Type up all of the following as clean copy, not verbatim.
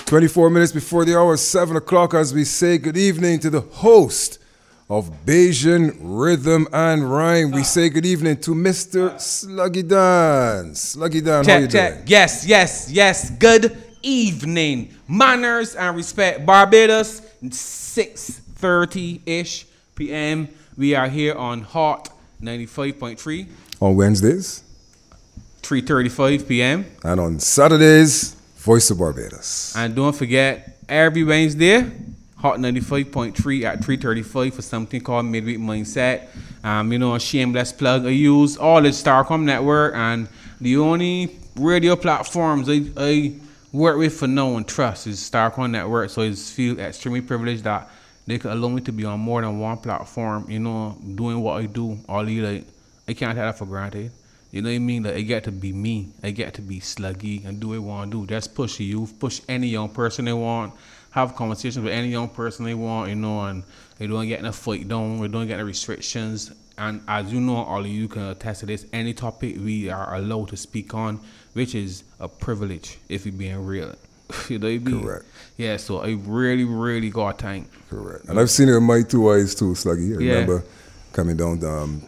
24 minutes before the hour, 7 o'clock, as we say good evening to the host of Bayesian Rhythm and Rhyme. We say good evening to Mr. Sluggy Dan. Sluggy Dan, how you doing? Yes. Good evening. Manners and respect. Barbados, 6:30-ish p.m. We are here on Hot 95.3. On Wednesdays. 3:35 p.m. And on Saturdays, Voice of Barbados. And don't forget, every Wednesday, Hot 95.3 at 3:35 for something called Midweek Mindset. A shameless plug. I use all the Starcom network, and the only radio platforms I work with for now and trust is Starcom network. So I feel extremely privileged that they could allow me to be on more than one platform, doing what I do. I can't take that for granted. You know what I mean? Like, I get to be me. I get to be Sluggy and do what I want to do. Just push the youth, push any young person they want, have conversations with any young person they want, and they don't get in a fight down, we don't get the restrictions. And as you know, all of you can attest to this, any topic we are allowed to speak on, which is a privilege if you're being real. You know what I mean? Correct. Yeah, so I really, really got thank. Correct. And I've seen it with my two eyes too, Sluggy. I remember coming down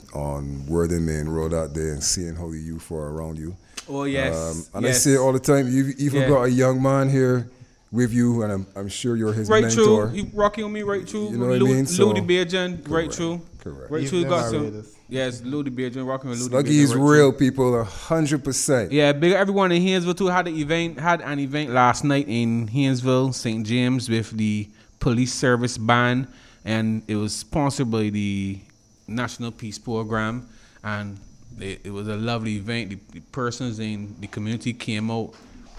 on Worthing Main Road out there and seeing how the youth are around you. Oh, yes. I say it all the time, you've even got a young man here with you, and I'm sure you're his right mentor. True. You rocking with me right through. You know what I mean? So, Ludi Bejan, right true. Correct. Right true, got some. Yes, Ludi Bejan, rocking with Ludi Bejan. Sluggy is real, people, 100%. Yeah, big everyone in Haynesville too had an event last night in Haynesville, St. James, with the police service band, and it was sponsored by the National Peace Program, and it was a lovely event. The persons in the community came out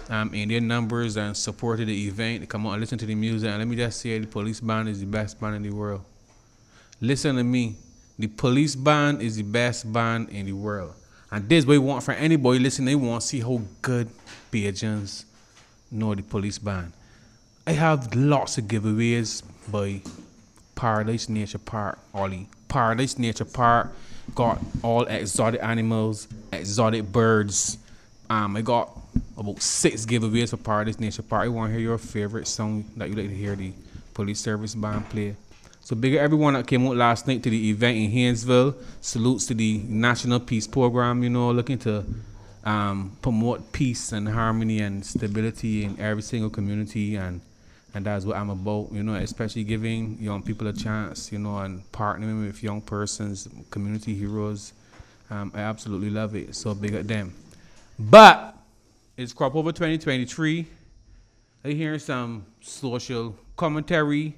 in their numbers and supported the event. They come out and listen to the music. And let me just say, the police band is the best band in the world. Listen to me. The police band is the best band in the world. And this way we want for anybody listening, they want to see how good Bajans know the police band. I have lots of giveaways by Paradise Nature Park, Ollie. Paradise Nature Park got all exotic animals, exotic birds. I got about 6 giveaways for Paradise Nature Park. I want to hear your favorite song that you like to hear the police service band play. So big up everyone that came out last night to the event in Haynesville. Salutes to the National Peace Program, looking to promote peace and harmony and stability in every single community, and that's what I'm about, especially giving young people a chance, and partnering with young persons, community heroes. I absolutely love it. So big up them. But it's Crop Over 2023. I hear some social commentary.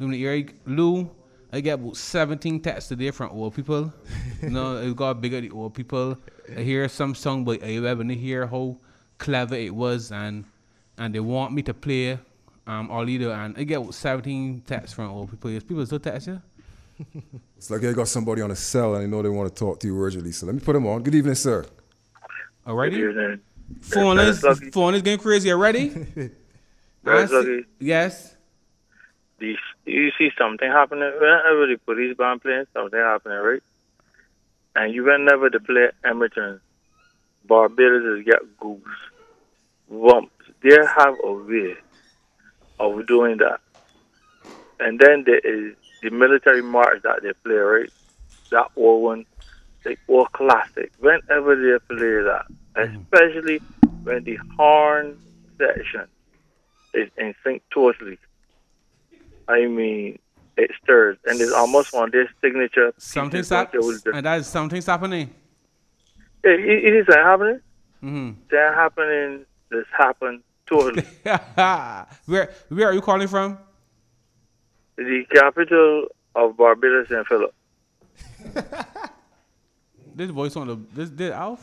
Lou, I get about 17 texts today from old people. It got bigger the old people. I hear some song by AWeb and I hear how clever it was, and they want me to play all leader, and I get about 17 texts from old people. Yes, people still text you? It's like I got somebody on a cell and I know they want to talk to you urgently. So let me put them on. Good evening, sir. Alrighty. Phone is getting crazy already. Yes. You see something happening whenever the police band playing, something happening, right? And you whenever they play Emerson, Barbados get goose bumps. They have a way of doing that. And then there is the military march that they play, right? That old one, the old classic. Whenever they play that, especially when the horn section is in sync totally, I mean, it stirs, and it's almost one of their signature. Something's happening. And that is something's happening. It is happening. Mm-hmm. That happening. This happened totally. Where are you calling from? The capital of Barbados, St. Philip. This voice on this Alf?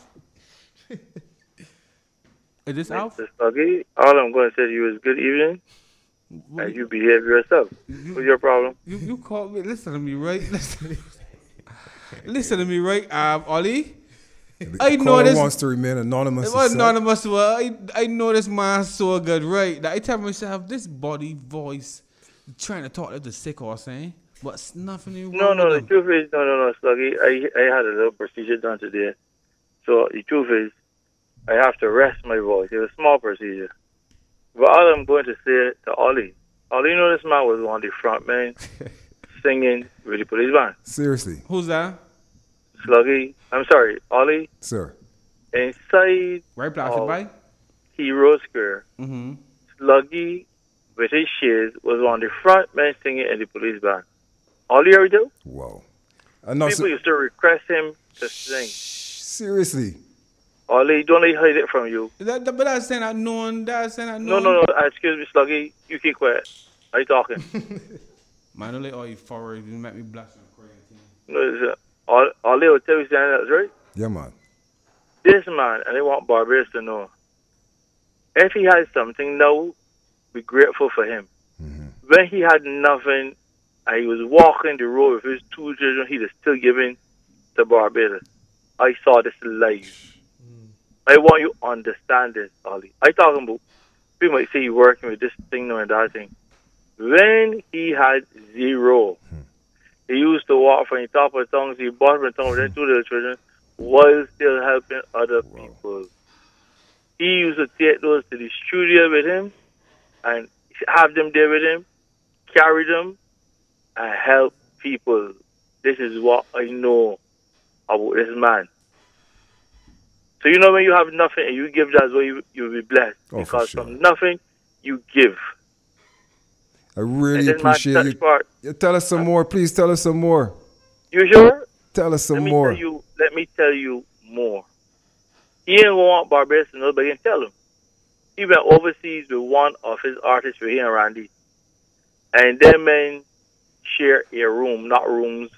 Is this Alf? Okay. All I'm going to say to you is good evening. And you behave yourself. What's your problem? You called me. Listen to me, right? Listen to me, right? Ollie. I know this wants to remain anonymous. It was anonymous. Well, I know this man so good, right? That I tell myself this body voice trying to talk to the sick or saying, but it's nothing wrong. No. The truth is, no, Sluggy. I had a little procedure done today. So the truth is, I have to rest my voice. It's a small procedure. But all I'm going to say to Ollie, Ollie, you know this man was one of the front men singing with the police band. Seriously, Who's that? Sluggy, I'm sorry, Ollie, sir. inside Right plastic of bike? Hero Square, Mm-hmm. Sluggy with his shades was one of the front men singing in the police band. Ollie ever do? Wow. And now, People used to request him to sing. seriously, Ollie, don't let me hide it from you. But that's saying that known. That's saying that No, known. no, no. Excuse me, Sluggy. You keep quiet. Are you talking? Man, don't let all you forward. You make me blush and cry. No, Ollie will tell you something else, right? yeah, man. This man, and I want Barbados to know, if he has something now, be grateful for him. Mm-hmm. When he had nothing, and he was walking the road with his two children, he was still giving to Barbados. I saw this live. I want you to understand this, Ollie. I talking about, people might say he working with this thing and that thing. When he had zero, he used to walk from the top of the tongues, he bottom of the tongues, then two little children, while still helping other people. He used to take those to the studio with him and have them there with him, carry them, and help people. This is what I know about this man. So you know when you have nothing and you give, that's why you'll be blessed. Oh, for because sure. from nothing, you give. I really And this man appreciate touch you. part. Yeah, tell us some more. Please tell us some more. You sure? Tell us some Let more. me tell you more. He ain't gonna want Barbados to know, but he can tell him. He went overseas with one of his artists with him and Randy. And them men share a room, not rooms.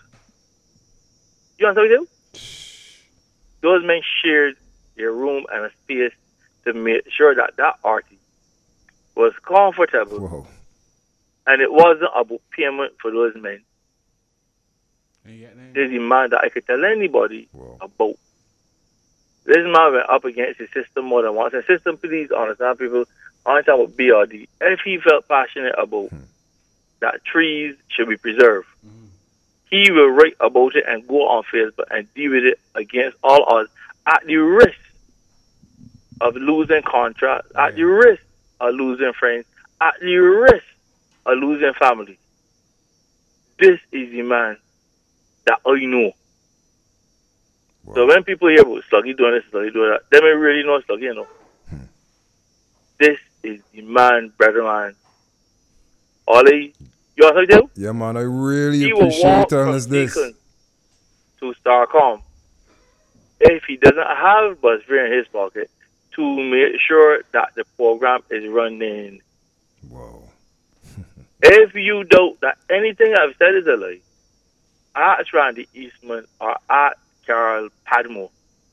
You understand what they do? Those men shared a room and a space to make sure that that artist was comfortable. Whoa. And it wasn't about payment for those men. Yeah, There's a man that I could tell anybody Whoa. about. This man went up against the system more than once. And system, please understand people, I'm talking about BRD. If he felt passionate about that trees should be preserved, he will write about it and go on Facebook and deal with it against all odds at the risk of losing contracts, at the risk of losing friends, at the risk of losing family. This is the man that I know. Wow. So when people hear about Sluggy doing this, Sluggy doing that, they may really know Sluggy, you know. This is the man, brother man. Ollie, you know what I do? Yeah, man. I really He will appreciate you walk telling from us this. Beacon to Starcom if he doesn't have bus fare in his pocket to make sure that the program is running. Whoa. If you doubt that anything I've said is a lie, ask Randy Eastman or ask Carol Padmore.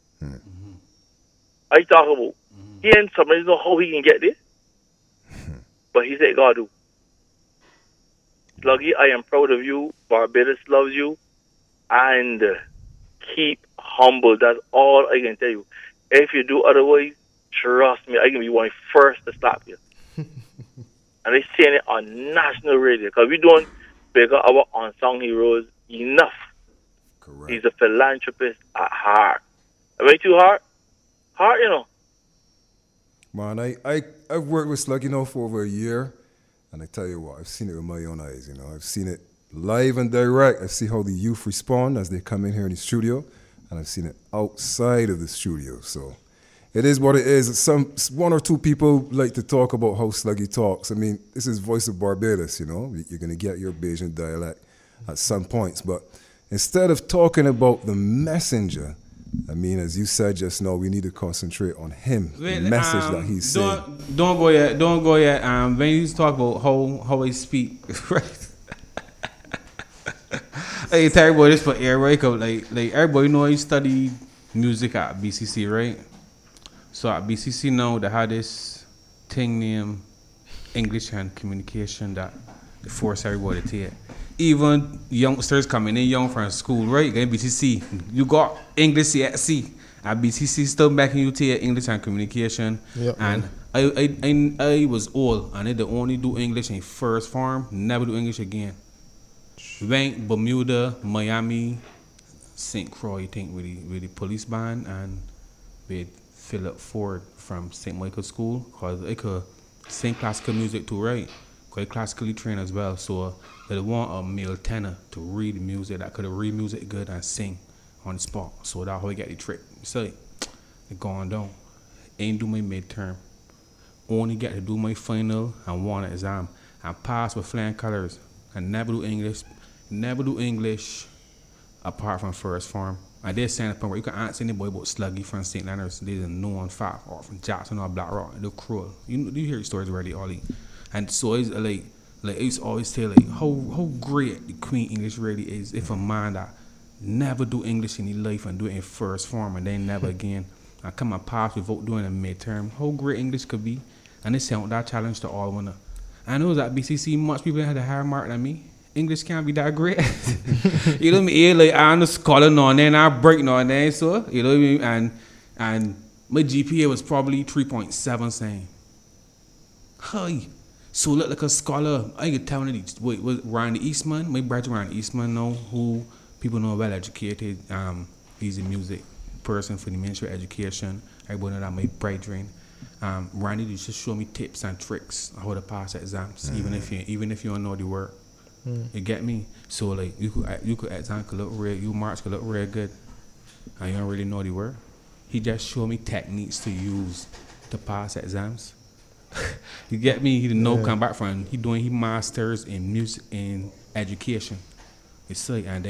I talk about he and somebody know how he can get this, but he said, God do. Sluggy, I am proud of you. Barbados loves you. And keep humble. That's all I can tell you. If you do otherwise, trust me, I can be one of the first to stop you. And they're saying it on national radio because we don't pick up our unsung heroes enough. Correct. He's a philanthropist at heart. Am I too hard? Hard, you know. Man, I've worked with Sluggy now for over a year, and I tell you what, I've seen it with my own eyes. You know, I've seen it live and direct. I see how the youth respond as they come in here in the studio, and I've seen it outside of the studio. So it is what it is. One or two people like to talk about how Sluggy talks. I mean, this is Voice of Barbados. You know, you're gonna get your Bajan dialect at some points, but instead of talking about the messenger, I mean, as you said just now, we need to concentrate on him, the message that he's saying. Don't go yet. Don't go yet. When you talk about how I speak, right? Hey, tell everybody this for air, right? Like everybody know I study music at BCC, right? So at BCC now they had this thing named English and Communication that they force everybody to take. Even youngsters coming in young from school, right? Going BCC, you got English CSC. At BCC still backing you to English and Communication. Yep, And I was old and they only do English in first form, never do English again. Went Bermuda, Miami, St. Croix, I think, with the police band and with Philip Ford from St. Michael's School. Cause sing classical music too, right? Quite classically trained as well. So they want a male tenor to read music that could read music good and sing on the spot. So that's how we get the trick. So it going down. Ain't do my midterm. Only get to do my final and one exam. And pass with flying colors. And never do English. Never do English apart from first form. And they're saying where you can ask anybody about Sluggy from St. Leonard's. There's a known fact, or from Jackson or Black Rock. They're cruel. You hear stories already, Ollie. And so it's like I used to always say like how great the Queen English really is if a man that never do English in his life and do it in first form and then never again and come and pass without doing a midterm. How great English could be. And they sent that challenge to all winner. I know that BCC much people had a higher mark than me. English can't be that great. You know what I mean? Like I'm a scholar now and then I break now and then, so you know what I mean? And my GPA was probably 3.7 saying, hey, so look like a scholar. I can tell you with Ryan Eastman, my brother Ryan Eastman now, who people know well educated. He's a music person for the Ministry of Education. Everybody know that my brethren. Randy used to show me tips and tricks how to pass exams, even if you don't know the word. You get me? So like you could exam could look real, your marks could look real good, and you don't really know the word. He just showed me techniques to use to pass exams. You get me? He didn't know come back from he masters in music in education. It's like, and then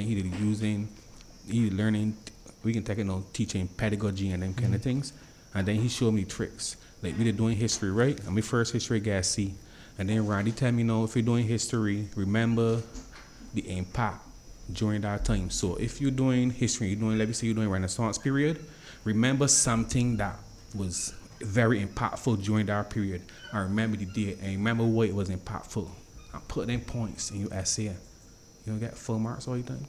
he learning. We can take it on teaching pedagogy and them kind of things. And then he showed me tricks. Like we did doing history, right? And my first history got C. And then Randy tell me, if you're doing history, remember the impact during that time. So if you're doing history, let me say you're doing Renaissance period, remember something that was very impactful during that period. I remember the date and remember why it was impactful. I put them points in your essay. You don't get full marks all the time.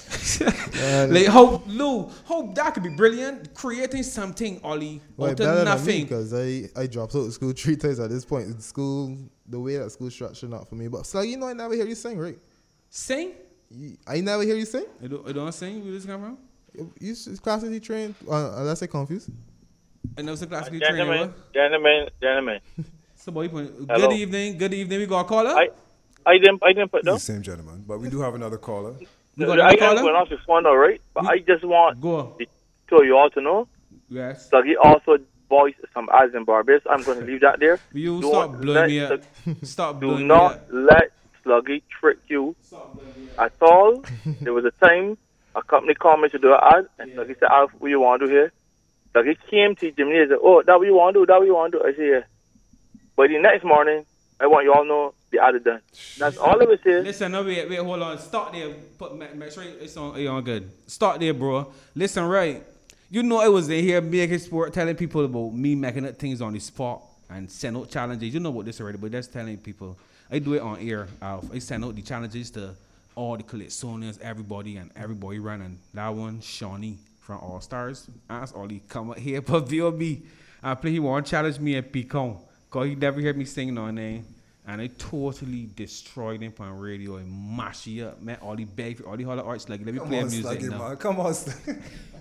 Like hope that could be brilliant. Creating something, Ollie, out of nothing. Because I dropped out of school 3 times at this point. In school, the way that school structured not for me. But so I never hear you sing, right? Sing? I never hear you sing. I don't sing. Where this come from? You classically trained. Unless I confused. I know some classically trained. Gentlemen. Somebody point. Good evening. We got a caller. I didn't put The down. same gentleman, but we do have another caller. I am going off the phone now, right? But I just want to you all to know. Yes. So he also voiced some ads in Barbados. I'm going to leave that there. You stop blowing me up. Stop blowing Do me up. not let Sluggy trick you at all. There was a time a company called me to do an ad, and Sluggy said, Alf, what you want to do here? Sluggy came to Jimmy and said, oh, that what you want to do? I said, yeah. But the next morning, I want you all to know the ad is done. That's all I was saying. Listen, no, wait, hold on. Start there. Make sure it's on good. Start there, bro. Listen, right. You know I was in here making sport, telling people about me making up things on the spot and send out challenges. You know about this already, but that's telling people. I do it on air. I send out the challenges to all the Calypsonians, everybody run. And that one, Shawnee from All Stars, asked Ollie come up here for VOB. I play he want to challenge me at Picon. Because he never heard me sing no name. And I totally destroyed him on radio and mash it up. Man, all the beg, all the holler arts, like, let me play music now. Man. Come on, Sluggy.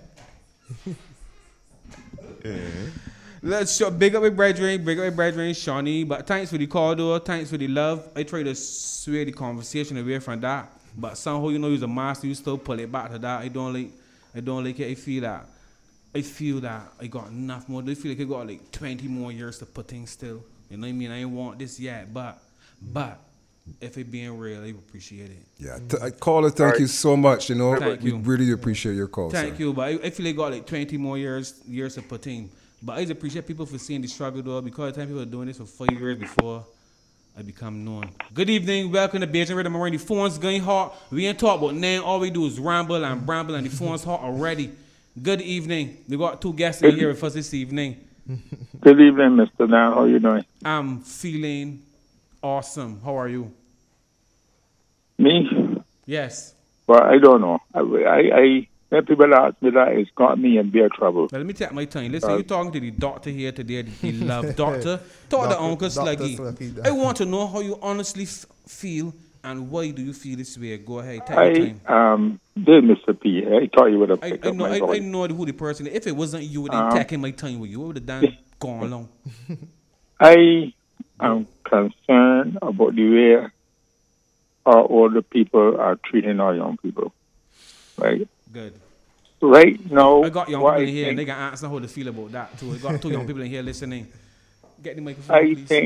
Let's show, big up my brethren, Shawnee. But thanks for the call, though. Thanks for the love. I try to sway the conversation away from that. But somehow, you're a master, you still pull it back to that. I don't like it. I feel that I got enough more. I feel like I got like 20 more years to put things still. You know what I mean? I ain't want this yet, but if it being real, I appreciate it. Yeah, caller, thank you so much. You know, Thank we you. really appreciate your call. Thank sir. you, but I feel like I got like 20 more years to put in. But I just appreciate people for seeing the struggle though, because the time people are doing this for 4 years before I become known. Good evening, welcome to Bajan Rhythm. The phone's going hot. We ain't talk about name. All we do is ramble and bramble, and the phone's hot already. Good evening. We got 2 guests in here with us this evening. Good evening, Mr. Dan. How are you doing? I'm feeling awesome. How are you? Me? Yes. Well, I don't know. I when people ask me that, it's got me in beer trouble. Well, let me take my time. Listen, you're talking to the doctor here today, the love doctor. Talk to Uncle Sluggy. I want to know how you honestly feel and why do you feel this way. Go ahead, take your time. Dear Mr. P, I thought you would have picked up my voice. I know who the person is. If it wasn't you, would have taken my time with you. What would have done gone along? I I'm concerned about the way our older people are treating our young people. Right? Good. Right now, I got young what people I in here, and they think, can answer how they feel about that too. I got 2 young people in here listening. Get the microphone, I please.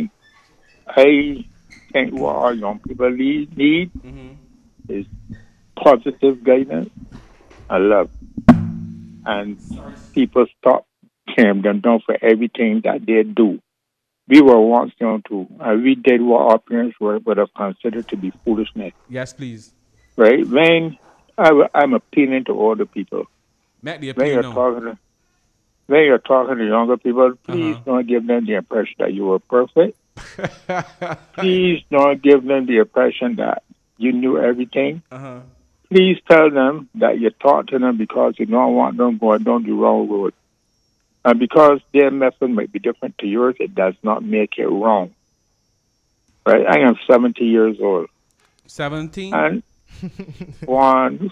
think what our young people need is positive guidance and love. And people stop tearing them down for everything that they do. We were once young too, and we did what our parents would have considered to be foolishness. Yes, please. Right? When I'm appealing to older people, Make the when appeal you're now. talking to younger people, please don't give them the impression that you were perfect. Please don't give them the impression that you knew everything. Please tell them that you talk to them because you don't want them going down the wrong road. And because their method might be different to yours, it does not make it wrong. Right? I am 70 years old. 17? And going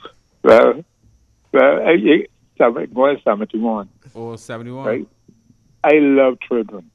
71. Or 71? Right? I love children.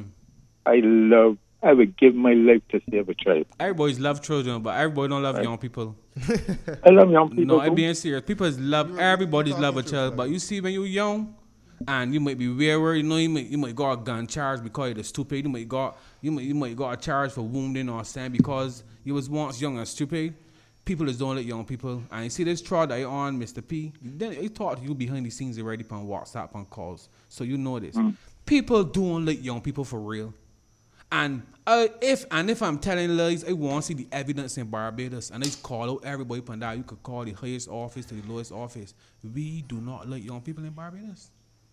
I would give my life to save a child. Everybody's love children, but everybody don't love young people. I love young people. No, I'm too. being serious. Everybody's love a child, but you see when you're young, and you might be wary, you might got a gun charge because you're stupid. You might got a charge for wounding or saying because you was once young and stupid. People just don't let young people. And you see this trial that you're on, Mr. P. Then he talk to you behind the scenes already on WhatsApp on calls, so you know this. People don't let young people for real. And if I'm telling lies, I want to see the evidence in Barbados. And I just call out everybody from that. You could call the highest office to the lowest office. We do not let young people in Barbados.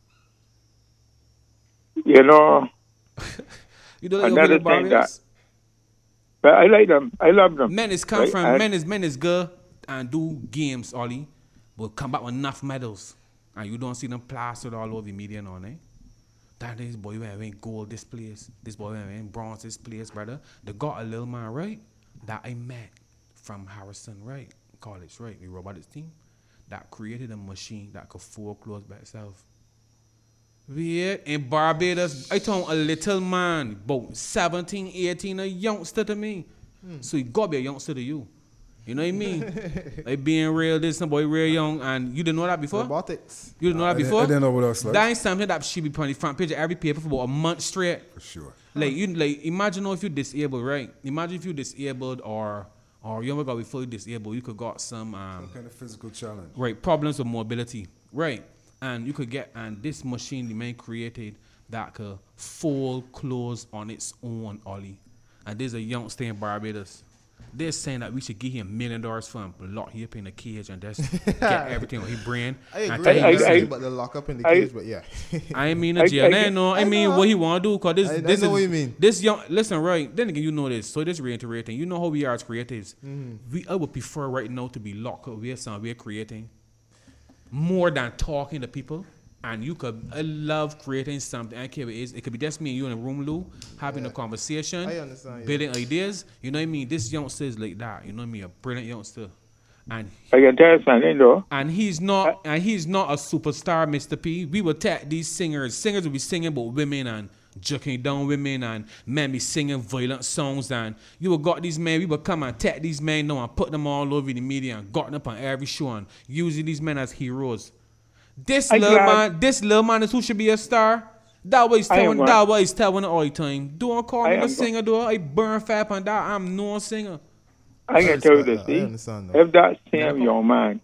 You know, You don't let young people another in thing Barbados. but I like them. I love them. Men is come Right? from And men is good and do games, Ollie, but come back with enough medals. And you don't see them plastered all over the media and all, eh? That this boy went gold this place. This boy went bronze this place, brother. They got a little man, right? That I met from Harrison, right? College, right? The robotics team. That created a machine that could fold clothes by itself. Weird. In Barbados, I told a little man, about 17, 18, a youngster to me. So he got to be a youngster to you. You know what I mean? Like being real, this some boy real young, and you didn't know that before? Robotics. You didn't know that before? I didn't know what else. That ain't something that should be on the front page of every paper for about a month straight. For sure. Like imagine if you're disabled, right? Imagine if you're disabled or you ever got be fully disabled, you could got some Kind of physical challenge. right problems with mobility, right? And you could get this machine the man created that could fold clothes on its own, Ollie. And there's a youngster in Barbados. They're saying that we should give him $1 million for him, lock him up in a cage and just get everything on his brain. I and agree. tell him I listen, but the lock up in the cage, but yeah. I ain't mean a jail. I mean know. what he want to do. Cause I this know is what you mean. this young. Listen, right? Then again, you know this. So this reiterating. You know how we are as creatives. I would prefer right now to be locked up with something we're creating more than talking to people. And I love creating something. I care what it is. It could be just me and you in a room, Lou, having a conversation, I understand, yeah. building ideas. You know what I mean? This youngster is like that. You know what I mean? A brilliant youngster. And I can tell you something, though. and he's not a superstar, Mr. P. We would take these singers. Singers would be singing about women and joking down women, and men be singing violent songs. And you would got these men. We would come and take these men now and put them all over the media and got them up on every show and using these men as heroes. This little man is who should be a star. That way he's telling all the time. Don't call me a singer, though. I burn fat on that. I'm no singer. I can tell you this, I see? understand that. If that same young man,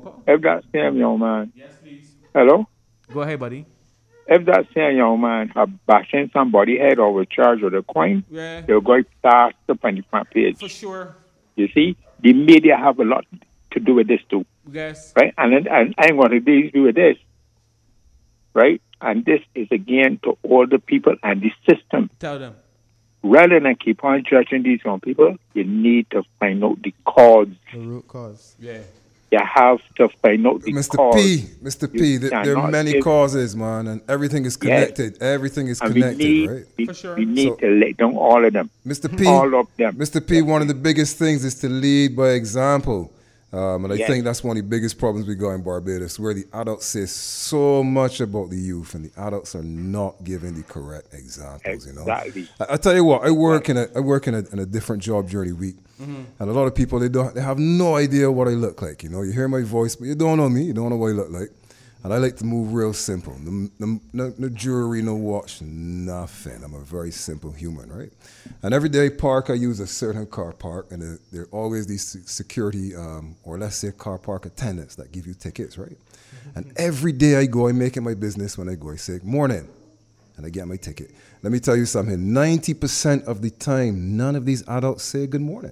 Yes, please. hello? Go ahead, buddy. If that same young man had bashing somebody's head or was charged with a crime, Yeah, they'll go start up on the front page. for sure. You see? The media have a lot to do with this too, Yes. right? And I'm going to do with this, right? And this is again to all the people and the system. Tell them. Rather than keep on judging these young people, you need to find out the cause. The root cause. Yeah. You have to find out the Mr. cause. Mr. P, there are cannot many give- causes, man, and everything is connected. Everything is And connected, right? For sure. We need So- to let down all of them. Mr. P, All of them. Mr. P, one of the biggest things is to lead by example. And I think that's one of the biggest problems we got in Barbados, where the adults say so much about the youth, and the adults are not giving the correct examples. Exactly. You know, I tell you what, I work in a different job during the week, and a lot of people they have no idea what I look like. You know, you hear my voice, but you don't know me, you don't know what I look like. And I like to move real simple. No jewelry, no watch, nothing. I'm a very simple human, right? And every day park, I use a certain car park, and there are always these security, or let's say car park attendants that give you tickets, right? And every day I go, I make it my business when I go, I say, morning, and I get my ticket. Let me tell you something, 90% of the time, none of these adults say good morning.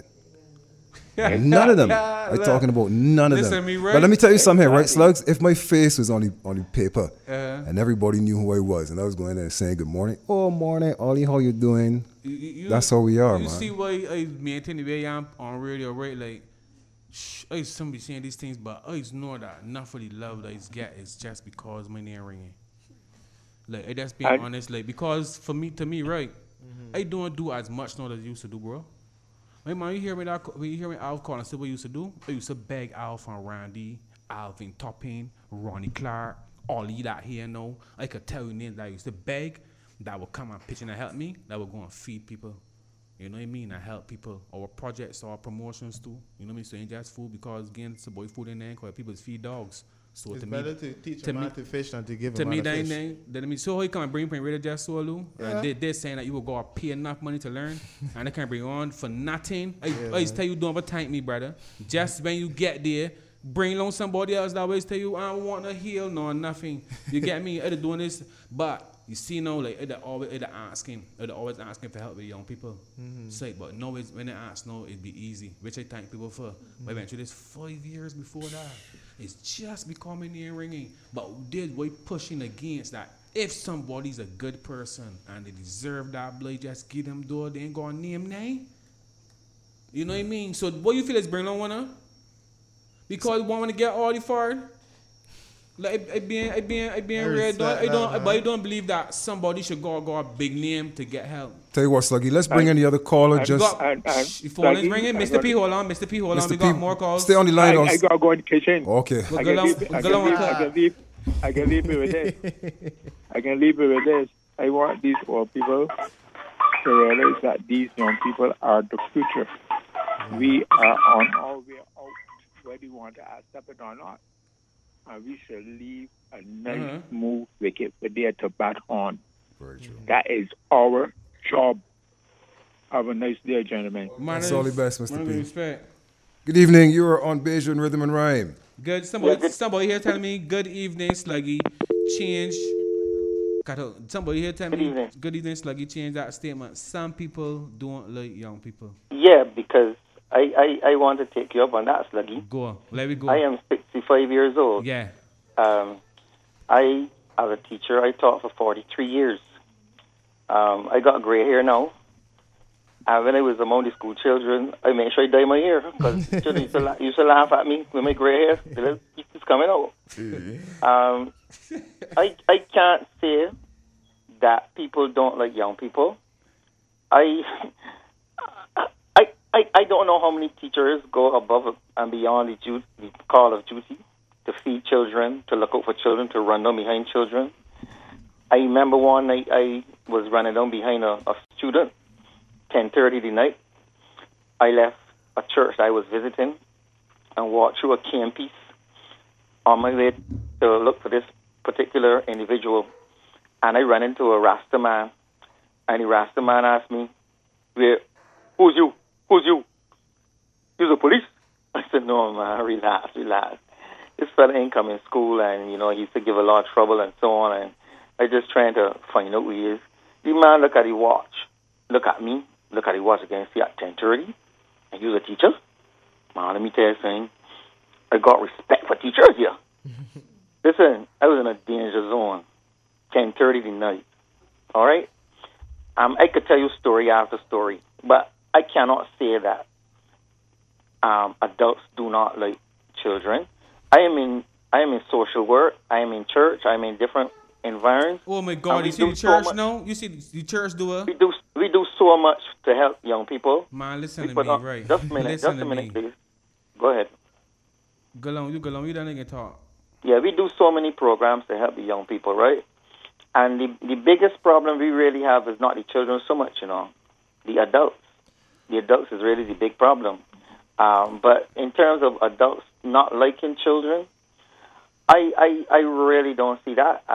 None of them. I'm talking about none of them. But let me tell you something, right, Slugs? If my face was on the paper and everybody knew who I was, and I was going there saying good morning, oh morning, Ollie, how you doing? That's how we are, you man. You see why I maintain the way I'm on radio, right? Like, I somebody saying these things, but I know that not for the love that I get is just because my name ringing. Like, I just being honest, like, because to me, right, I don't do as much now as I used to do, bro. Hey man, you hear me Al calling say what I used to do? I used to beg Al from Randy, Alvin Toppin, Ronnie Clark, Ollie that here know. I could tell you names that I used to beg that would come and pitch in and help me, that would go and feed people. You know what I mean? And help people. Our projects, our promotions too. You know what I mean? So ain't just food because again it's a boy food in there because people feed dogs. So it's to better me, to teach a man to fish than to give to him me, a fish. then me so he can't bring radio just solo. Yeah. They're saying that you will go and pay enough money to learn, and they can't bring on for nothing. I just tell you, don't ever thank me, brother. Just when you get there, bring along somebody else that always tell you, I don't want to heal, no nothing. You get me? They're doing this, but you see now, like they're always asking for help with young people. Say, but no, when they ask, no, it'd be easy, which I thank people for. But eventually, it's 5 years before that. It's just becoming ear ringing. But we're pushing against that. If somebody's a good person and they deserve that blood, just give them door. They ain't gonna name name. You know what I mean? So what you feel is bring on one up? Because you want to get all the forward? Like I being real. But I don't believe that somebody should go a big name to get help. Tell you what, Sluggy, let's bring in the other caller. Your phone is ringing. Mr. P, hold on. Mr. P, hold on. We got more calls. Stay on the line. I gotta go in the kitchen. Okay. I can leave it with this. I can leave it with this. I want these old people to realize that these young people are the future. We are on our way out, whether you want to accept it or not. And we should leave a nice, smooth wicket for there to bat on. Very true. That is our job. Have a nice day, gentlemen. That's all the best, Mr. P. Respect. Good evening. You are on Bajan Rhythm and Rhyme. Good. Somebody here telling me good evening, Sluggy. Change. Somebody here telling me good evening, Sluggy. Change that statement. Some people don't like young people. Yeah, because I want to take you up on that, Sluggy. Go on. Let me go. I am 65 years old. Yeah. I, as a teacher, I taught for 43 years. I got gray hair now. And when I was among the school children, I made sure I dye my hair because children used to laugh at me with my gray hair. It's coming out. I can't say that people don't like young people. I don't know how many teachers go above and beyond the call of duty to feed children, to look out for children, to run down behind children. I remember one night I was running down behind a student, 10:30 the night. I left a church I was visiting and walked through a cane piece on my way to look for this particular individual. And I ran into a Rasta man, and the Rasta man asked me, who's you? Who's you? You the police? I said, no, man, relax. This fella ain't come in school, and, he used to give a lot of trouble and so on, and I just trying to find out who he is. The man look at the watch, look at me, look at the watch again, see at 10:30, and you're a teacher? Man, let me tell you something. I got respect for teachers here. Listen, I was in a danger zone, 10:30 the night, all right? I could tell you story after story, but I cannot say that adults do not like children. I am in social work. I am in church. I am in different environments. Oh my God! You see the church now? You see the church do it? We do so much to help young people. Man, listen to me, right? Just a minute, please. Go ahead. Go on, you done again talk. Yeah, we do so many programs to help the young people, right? And the biggest problem we really have is not the children so much, the adults. The adults is really the big problem. But in terms of adults not liking children, I really don't see that.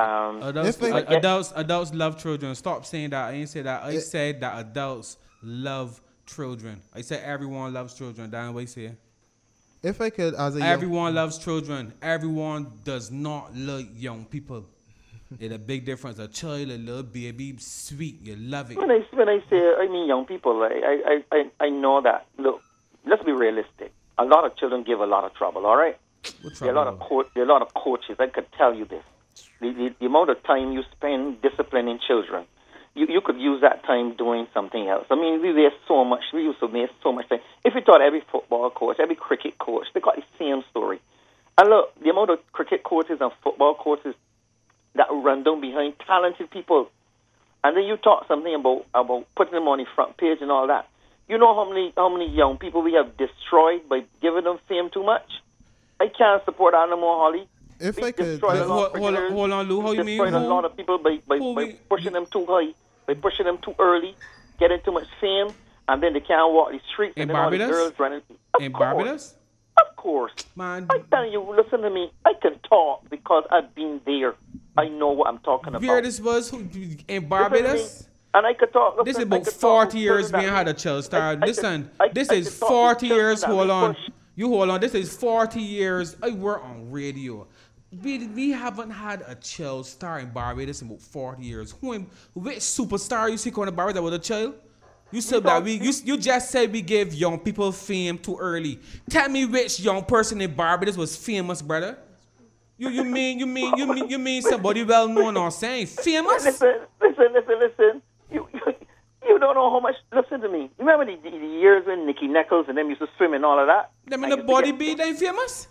Adults love children. Stop saying that. I ain't say that. I said that adults love children. I said everyone loves children. That's what I say. If I could, everyone loves children. Everyone does not like young people. It's a big difference. A child, a little baby, sweet. You love it. When I say I mean young people, I know that. Look, let's be realistic. A lot of children give a lot of trouble. All right. There are a lot of coaches. I could tell you this. The amount of time you spend disciplining children, you could use that time doing something else. I mean, we waste so much. We used to waste so much time. If you thought every football coach, every cricket coach, they got the same story. And look, the amount of cricket coaches and football coaches that run down behind talented people, and then you talk something about putting them on the front page and all that. You know how many young people we have destroyed by giving them fame too much? I can't support that no more, Holly. If I could, hold on, Lou. How you mean? Destroyed a lot of people by pushing them too high, by pushing them too early, getting too much fame, and then they can't walk the streets. In and then all the girls running. In Barbados? Of course. Man. I tell you, listen to me. I can talk because I've been there. I know what I'm talking about. Where this was? In Barbados? And I could talk. This is about 40 years we had a child star. Listen, this is 40 years. Hold on. You hold on. This is 40 years. I work on radio. We haven't had a child star in Barbados in about 40 years. Which superstar you see coming to Barbados with a child? You said that you just said we gave young people fame too early. Tell me which young person in Barbados was famous, brother. You mean somebody well known or saying famous? Listen. You don't know how much. Listen to me. Remember the years when Nicky Neckles and them used to swim and all of that? Them in the body be they famous?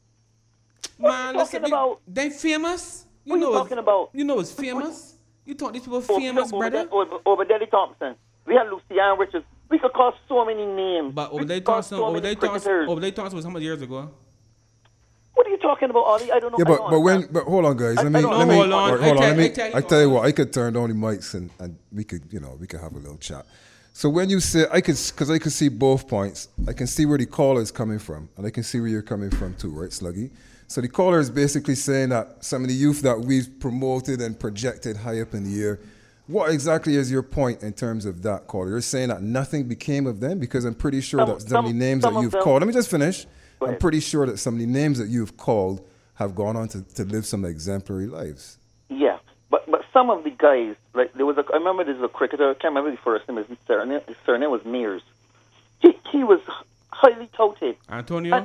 Man, listen, they famous. What are you talking about? You know it's famous. You thought these people famous, brother? Obadiah Thompson. We had Lucian Richards. We could call so many names. But Obadiah Thompson was how many years ago? What are you talking about, Ollie? I don't know. Yeah, but hold on, guys. Let me. I tell you what. I could turn on the mics and we could have a little chat. So when you say I could see both points. I can see where the caller is coming from, and I can see where you're coming from too, right, Sluggy? So the caller is basically saying that some of the youth that we've promoted and projected high up in the air. What exactly is your point in terms of that caller? You're saying that nothing became of them because I'm pretty sure that some of the names that you've called. Let me just finish. I'm pretty sure that some of the names that you've called have gone on to live some exemplary lives. Yeah, but some of the guys, like I remember there was a cricketer, I can't remember the first name, his surname was Mears. He was highly touted. Antonio?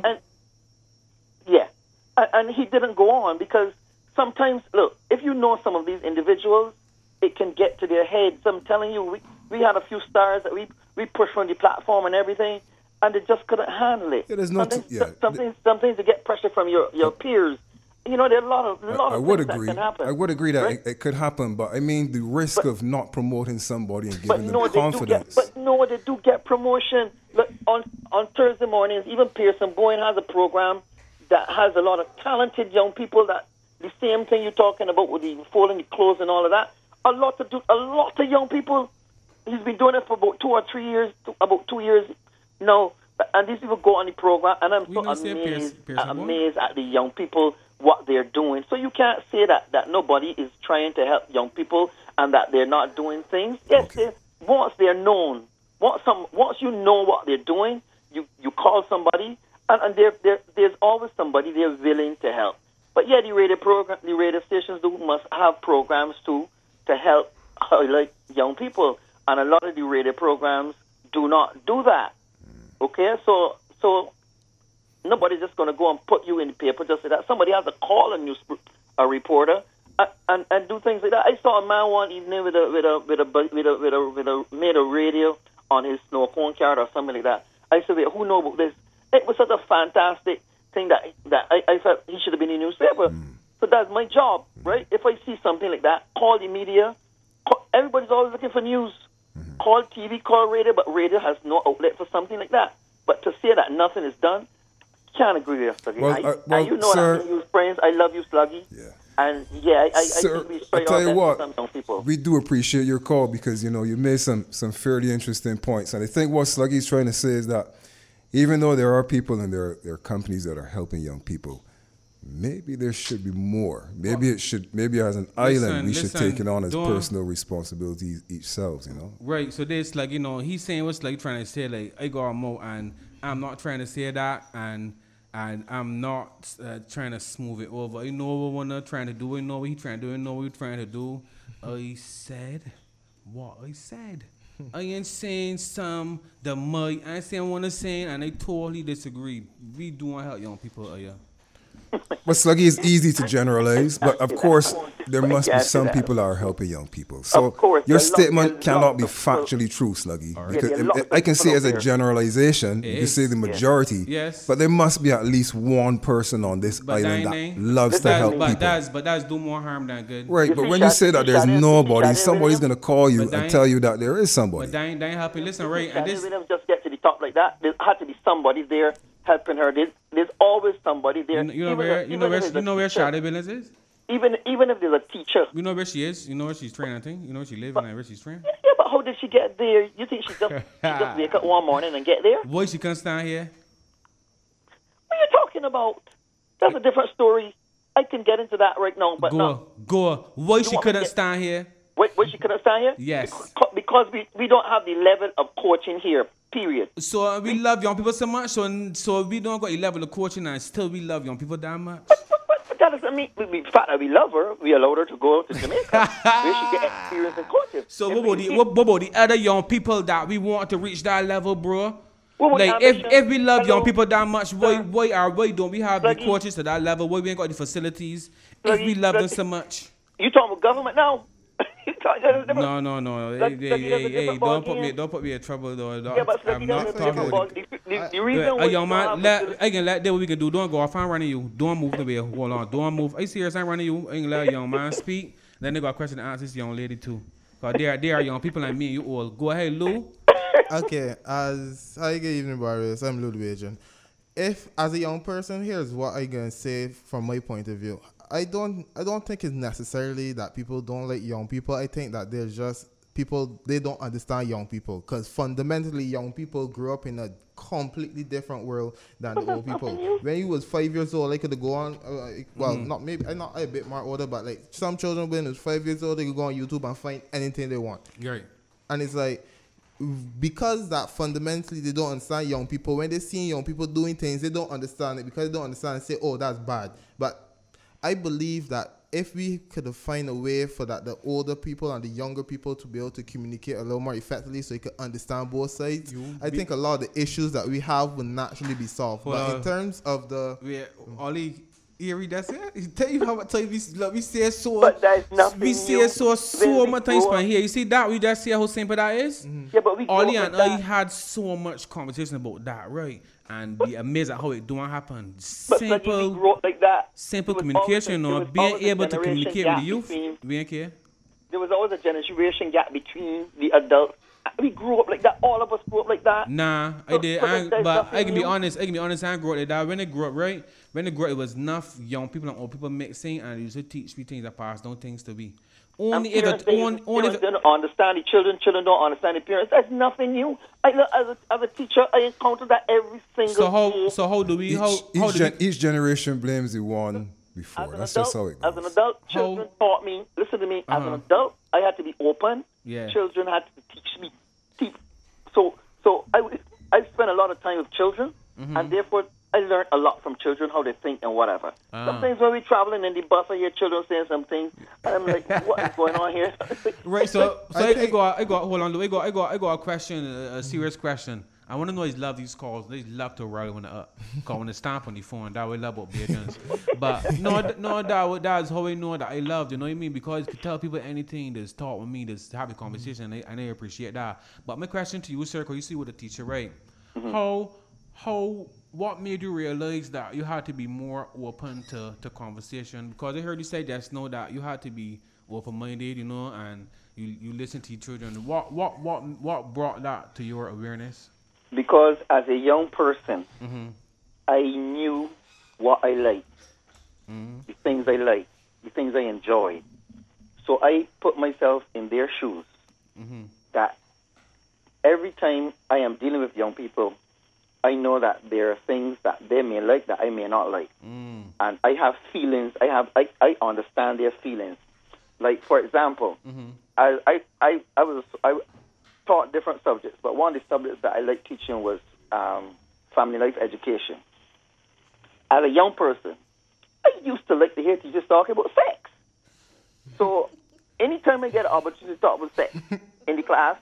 And he didn't go on because sometimes, look, if you know some of these individuals, it can get to their heads. I'm telling you, we had a few stars that we pushed from the platform and everything, and they just couldn't handle it. Yeah, there's sometimes to get pressure from your peers. You know, there are a lot of things that can happen. I would agree that it could happen, but I mean the risk of not promoting somebody and giving them confidence. They do get promotion. Look, on Thursday mornings, even Pearson Boyne has a program that has a lot of talented young people. That the same thing you're talking about with the folding the clothes and all of that. A lot of young people. He's been doing it for about 2 or 3 years, about 2 years now. And these people go on the program, and I'm so amazed at the young people, what they're doing. So you can't say that nobody is trying to help young people and that they're not doing things. Yes, once they're known, once you know what they're doing, you call somebody, and there's always somebody they're willing to help. But yeah, the radio stations must have programs too to help highlight young people, and a lot of the radio programs do not do that. Okay, so nobody's just going to go and put you in the paper just like that. Somebody has to call a reporter and do things like that. I saw a man one evening with a made a radio on his snow cone card or something like that. I said, who know about this? It was such a fantastic thing that I felt he should have been in the newspaper. So that's my job, right? If I see something like that, call the media. Everybody's always looking for news. Call TV, call radio, but radio has no outlet for something like that. But to say that nothing is done, can't agree with you, Sluggy. Well, and you know sir, that when you friends, I love you, Sluggy. Yeah. And yeah, I Sir, think we I straight tell out you there what, to some young people. we do appreciate your call because, you made some fairly interesting points. And I think what Sluggy's trying to say is that even though there are people and there are companies that are helping young people, maybe there should be more. Maybe as an island, we should take it on as personal responsibilities each selves, Right, so this, like, he's saying what's like trying to say, like, I got more, and I'm not trying to say that, and I'm not trying to smooth it over. You know what we're trying to do, you know what he's trying to do, you know what we're trying to do. I said what I said. I ain't saying the mud, I ain't saying what I'm saying, and I totally disagree. We do want to help young people, yeah. But Sluggy, is easy to generalize, but of course there must be some people that are helping young people. So your statement cannot be factually true, Sluggy, because I can say as a generalization, you can say the majority, but there must be at least one person on this island that loves to help people. But that's do more harm than good. Right, but when you say that there's nobody, somebody's going to call you and tell you that there is somebody. But they ain't helping. Listen, right, and this just get to the top like that. There had to be somebody there helping her. There's always somebody there. You know where Shadi business is? Even if there's a teacher. You know where she is? You know where she's training, I think? You know where she lives and where she's training? Yeah, but how did she get there? You think she just wake up one morning and get there? Boy, she can't stand here. What are you talking about? That's a different story. I can get into that right now, but Go. Why she couldn't stand here? Why she couldn't stand here? Yes. Because we don't have the level of coaching here. Period. So we love young people so much. So we don't got a level of coaching and still we love young people that much. But that doesn't mean the fact that we love her. We allowed her to go to Jamaica where she get experience in coaching. So what about the other young people that we want to reach that level, bro? Like if we love young people that much, why don't we have the coaches to that level? Why we ain't got the facilities? If we love them so much. You talking about government now? No. Hey, don't put me in trouble though. I'm not talking about the reason young man, let what we can do. Don't go off. I'm running you. Don't move the way. Hold on. Don't move. Are you serious? I'm running you. I ain't let a young man speak. Then they got a question to answer this young lady too. Cause they are young people like me and you all. Go ahead, Lou. Okay, good evening, Barrios. I'm Lou Adrian. If as a young person, here's what I gonna say from my point of view. I don't think it's necessarily that people don't like young people. I think that there's just people, they don't understand young people because fundamentally young people grew up in a completely different world than the old people. When you was 5 years old, they could go on, not a bit more older, but like some children when they was 5 years old, they could go on YouTube and find anything they want. Right. And it's like, because that fundamentally they don't understand young people, when they see young people doing things, they don't understand it because they don't understand and say, oh, that's bad. But I believe that if we could find a way for that the older people and the younger people to be able to communicate a little more effectively so you could understand both sides, I think a lot of the issues that we have will naturally be solved. But in terms of the... Ollie, Erie, that's it. Tell you how much time we see it so... But there's nothing we see it so much time spent here. You see that? We just see how simple that is? Mm-hmm. Yeah, but we Ollie and I had so much conversation about that, right? And be amazed at how it don't happen. Simple communication, being able to communicate with the youth. We ain't care. There was always a generation gap between the adults. We grew up like that. All of us grew up like that. Nah, I did. But I can be honest. I grew up like that. When I grew up, right? When I grew up, it was enough young people and old people mixing, and they used to teach me things that passed down things to be. Only if don't understand the children don't understand the parents. That's nothing new. As a teacher, I encounter that every single day. So how do we? Each generation blames the one before. That's just how it goes. As an adult, children taught me. Listen to me. As an adult, I had to be open. Yeah. Children had to teach me. So I spent a lot of time with children, and therefore I learned a lot from children, how they think and whatever. Sometimes when we're traveling in the bus, I hear children saying something, and I'm like, what is going on here? Right, so I got hold on, I got a question, a serious question. I want to know his love these calls. They love to rally when when they stamp on the phone. That way love about Bajans. But no, that's how I know that I love. You know what I mean? Because you can tell people anything. Just talk with me. Just have a conversation. And I appreciate that. But my question to you, sir, because you see with the teacher, right? What made you realize that you had to be more open to conversation? Because I heard you say just know that you had to be open-minded, you know, and you listen to your children. What brought that to your awareness? Because as a young person, I knew what I liked, the things I liked, the things I enjoyed. So I put myself in their shoes. That every time I am dealing with young people, I know that there are things that they may like that I may not like. And I have feelings. I understand their feelings. Like, for example, I taught different subjects, but one of the subjects that I liked teaching was family life education. As a young person, I used to like to hear teachers talking about sex. So anytime I get an opportunity to talk about sex in the class,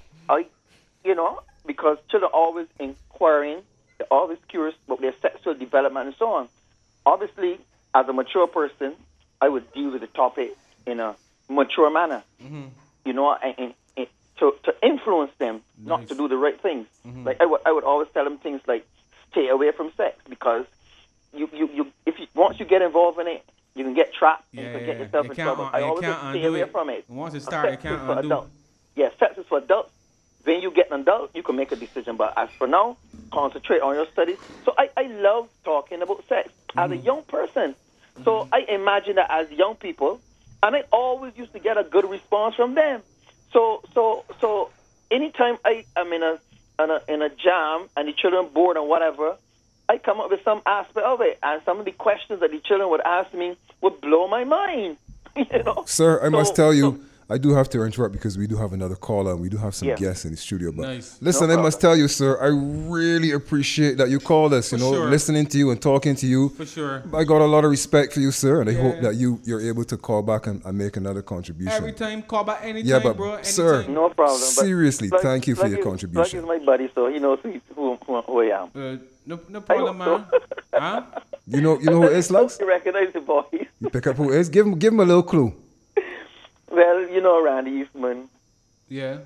because children are always inquiring, they're always curious about their sexual development and so on. Obviously, as a mature person, I would deal with the topic in a mature manner, and to influence them not to do the right things. Like I would always tell them things like, stay away from sex, because once you get involved in it, you can get trapped and you can get yourself in trouble. I always stay away from it. Once it starts, you can't undo it. Yeah, sex is for adults. When you get an adult, you can make a decision. But as for now, concentrate on your studies. So I love talking about sex as a young person. So I imagine that as young people, and I always used to get a good response from them. So anytime I am in a jam and the children bored and whatever, I come up with some aspect of it, and some of the questions that the children would ask me would blow my mind. Sir, I must tell you, I do have to interrupt because we do have another caller and we do have some guests in the studio. But listen, I must tell you, sir, I really appreciate that you called us, listening to you and talking to you. For sure. I got a lot of respect for you, sir, and I hope that you're able to call back and make another contribution. Every time, call back anytime, bro. Anytime. Sir, no problem. Seriously, thank you for your contribution. Plug is my buddy, so he knows who I am. No problem, man. Huh? You know who it is, Slugs? You recognize the voice. You pick up who it is? Give him a little clue. Well, you know Randy Eastman. Yeah.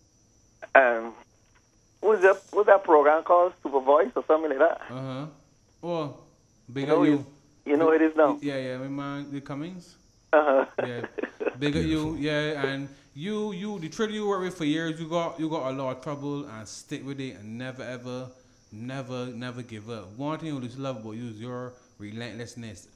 What's that program called? Super Voice or something like that? Oh, big up you. You know it is now. Yeah, my man, the Cummings. Yeah. Big up you, and you, the trader you work with for years, you got a lot of trouble, and stick with it and never give up. One thing I just love about you is your relentlessness.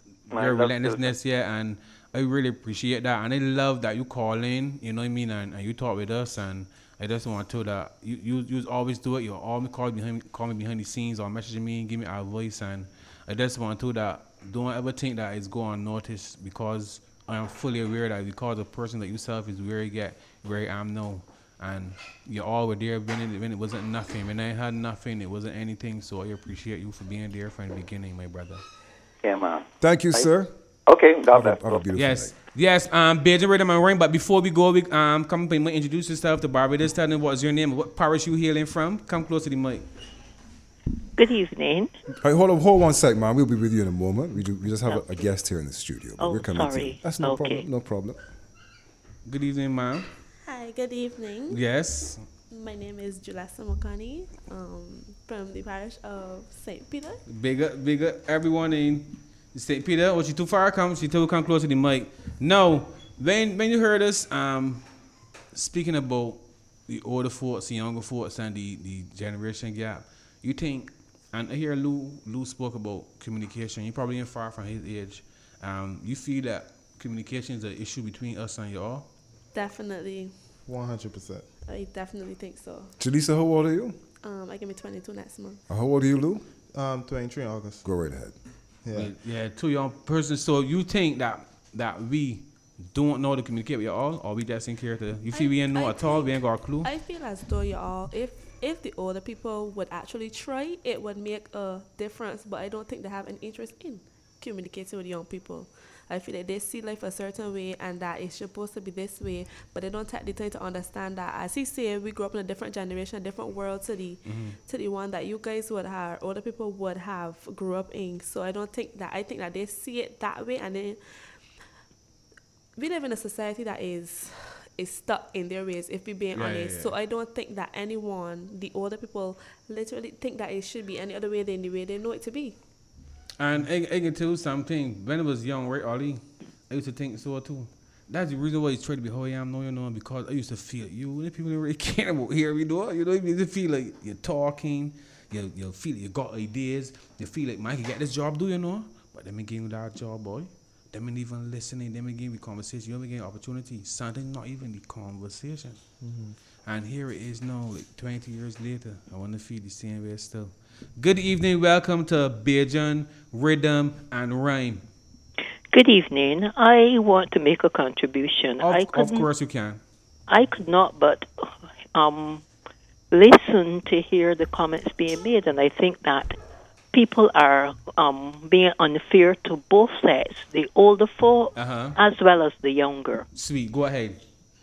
And I really appreciate that, and I love that you call in, you know what I mean, and you talk with us, and I just want to tell that you always do it. You always call me behind the scenes or messaging me and give me advice, and I just want to that don't ever think that it's going unnoticed, because I am fully aware that because a person like yourself is where I am now, and you all were there when it wasn't nothing. When I had nothing, it wasn't anything. So I appreciate you for being there from the beginning, my brother. Yeah, man. Thank you, sir. Okay, God bless. Have a beautiful Yes. night. Yes, Bajan Rhythm and Ring. But before we go, come introduce yourself to Barbados. Tell them what's your name, what parish you hailing from. Come close to the mic. Good evening. Hey, hold 1 sec, man. We'll be with you in a moment. We just have a guest here in the studio. But we're coming sorry. That's no problem. No problem. Good evening, ma'am. Hi, good evening. Yes. My name is Julissa Mokani from the parish of St. Peter. Big up everyone in St. Peter. Was she too far? Come close to the mic. No, when you heard us speaking about the older folks, the younger folks, and the generation gap, you think, and I hear Lou spoke about communication. You're probably far from his age. You feel that communication is an issue between us and y'all? Definitely. 100%. I definitely think so. Jaleesa, how old are you? I can be 22 next month. How old are you, Lou? 23 in August. Go right ahead. Yeah, two young persons. So you think that we don't know to communicate with y'all, or we just in care to? You feel we ain't know at all? We ain't got a clue? I feel as though y'all, if the older people would actually try, it would make a difference. But I don't think they have an interest in communicating with young people. I feel like they see life a certain way and that it's supposed to be this way, but they don't take the time to understand that, as he said, we grew up in a different generation, a different world to the one that you guys would have, older people would have grew up in. So I think that they see it that way, and then we live in a society that is stuck in their ways, if we're being honest. Yeah. So I don't think that the older people, literally think that it should be any other way than the way they know it to be. And I can tell you something. When I was young, right, Ollie, I used to think so too. That's the reason why it's trying to be how I am now, because I used to feel you. The people don't really care about hearing me, you know, you used to feel like you're talking, you feel you got ideas. You feel like man, I can get this job, do you know? But them give you that job, boy. Them ain't even listening. Them ain't give you conversation. You don't get opportunity. Something not even the conversation. And here it is now, like 20 years later. I want to feel the same way still. Good evening. Welcome to Bajan Rhythm and Rhyme. Good evening. I want to make a contribution. Of course you can. I could not but listen to hear the comments being made, and I think that people are being unfair to both sets, the older folk as well as the younger. Sweet, go ahead.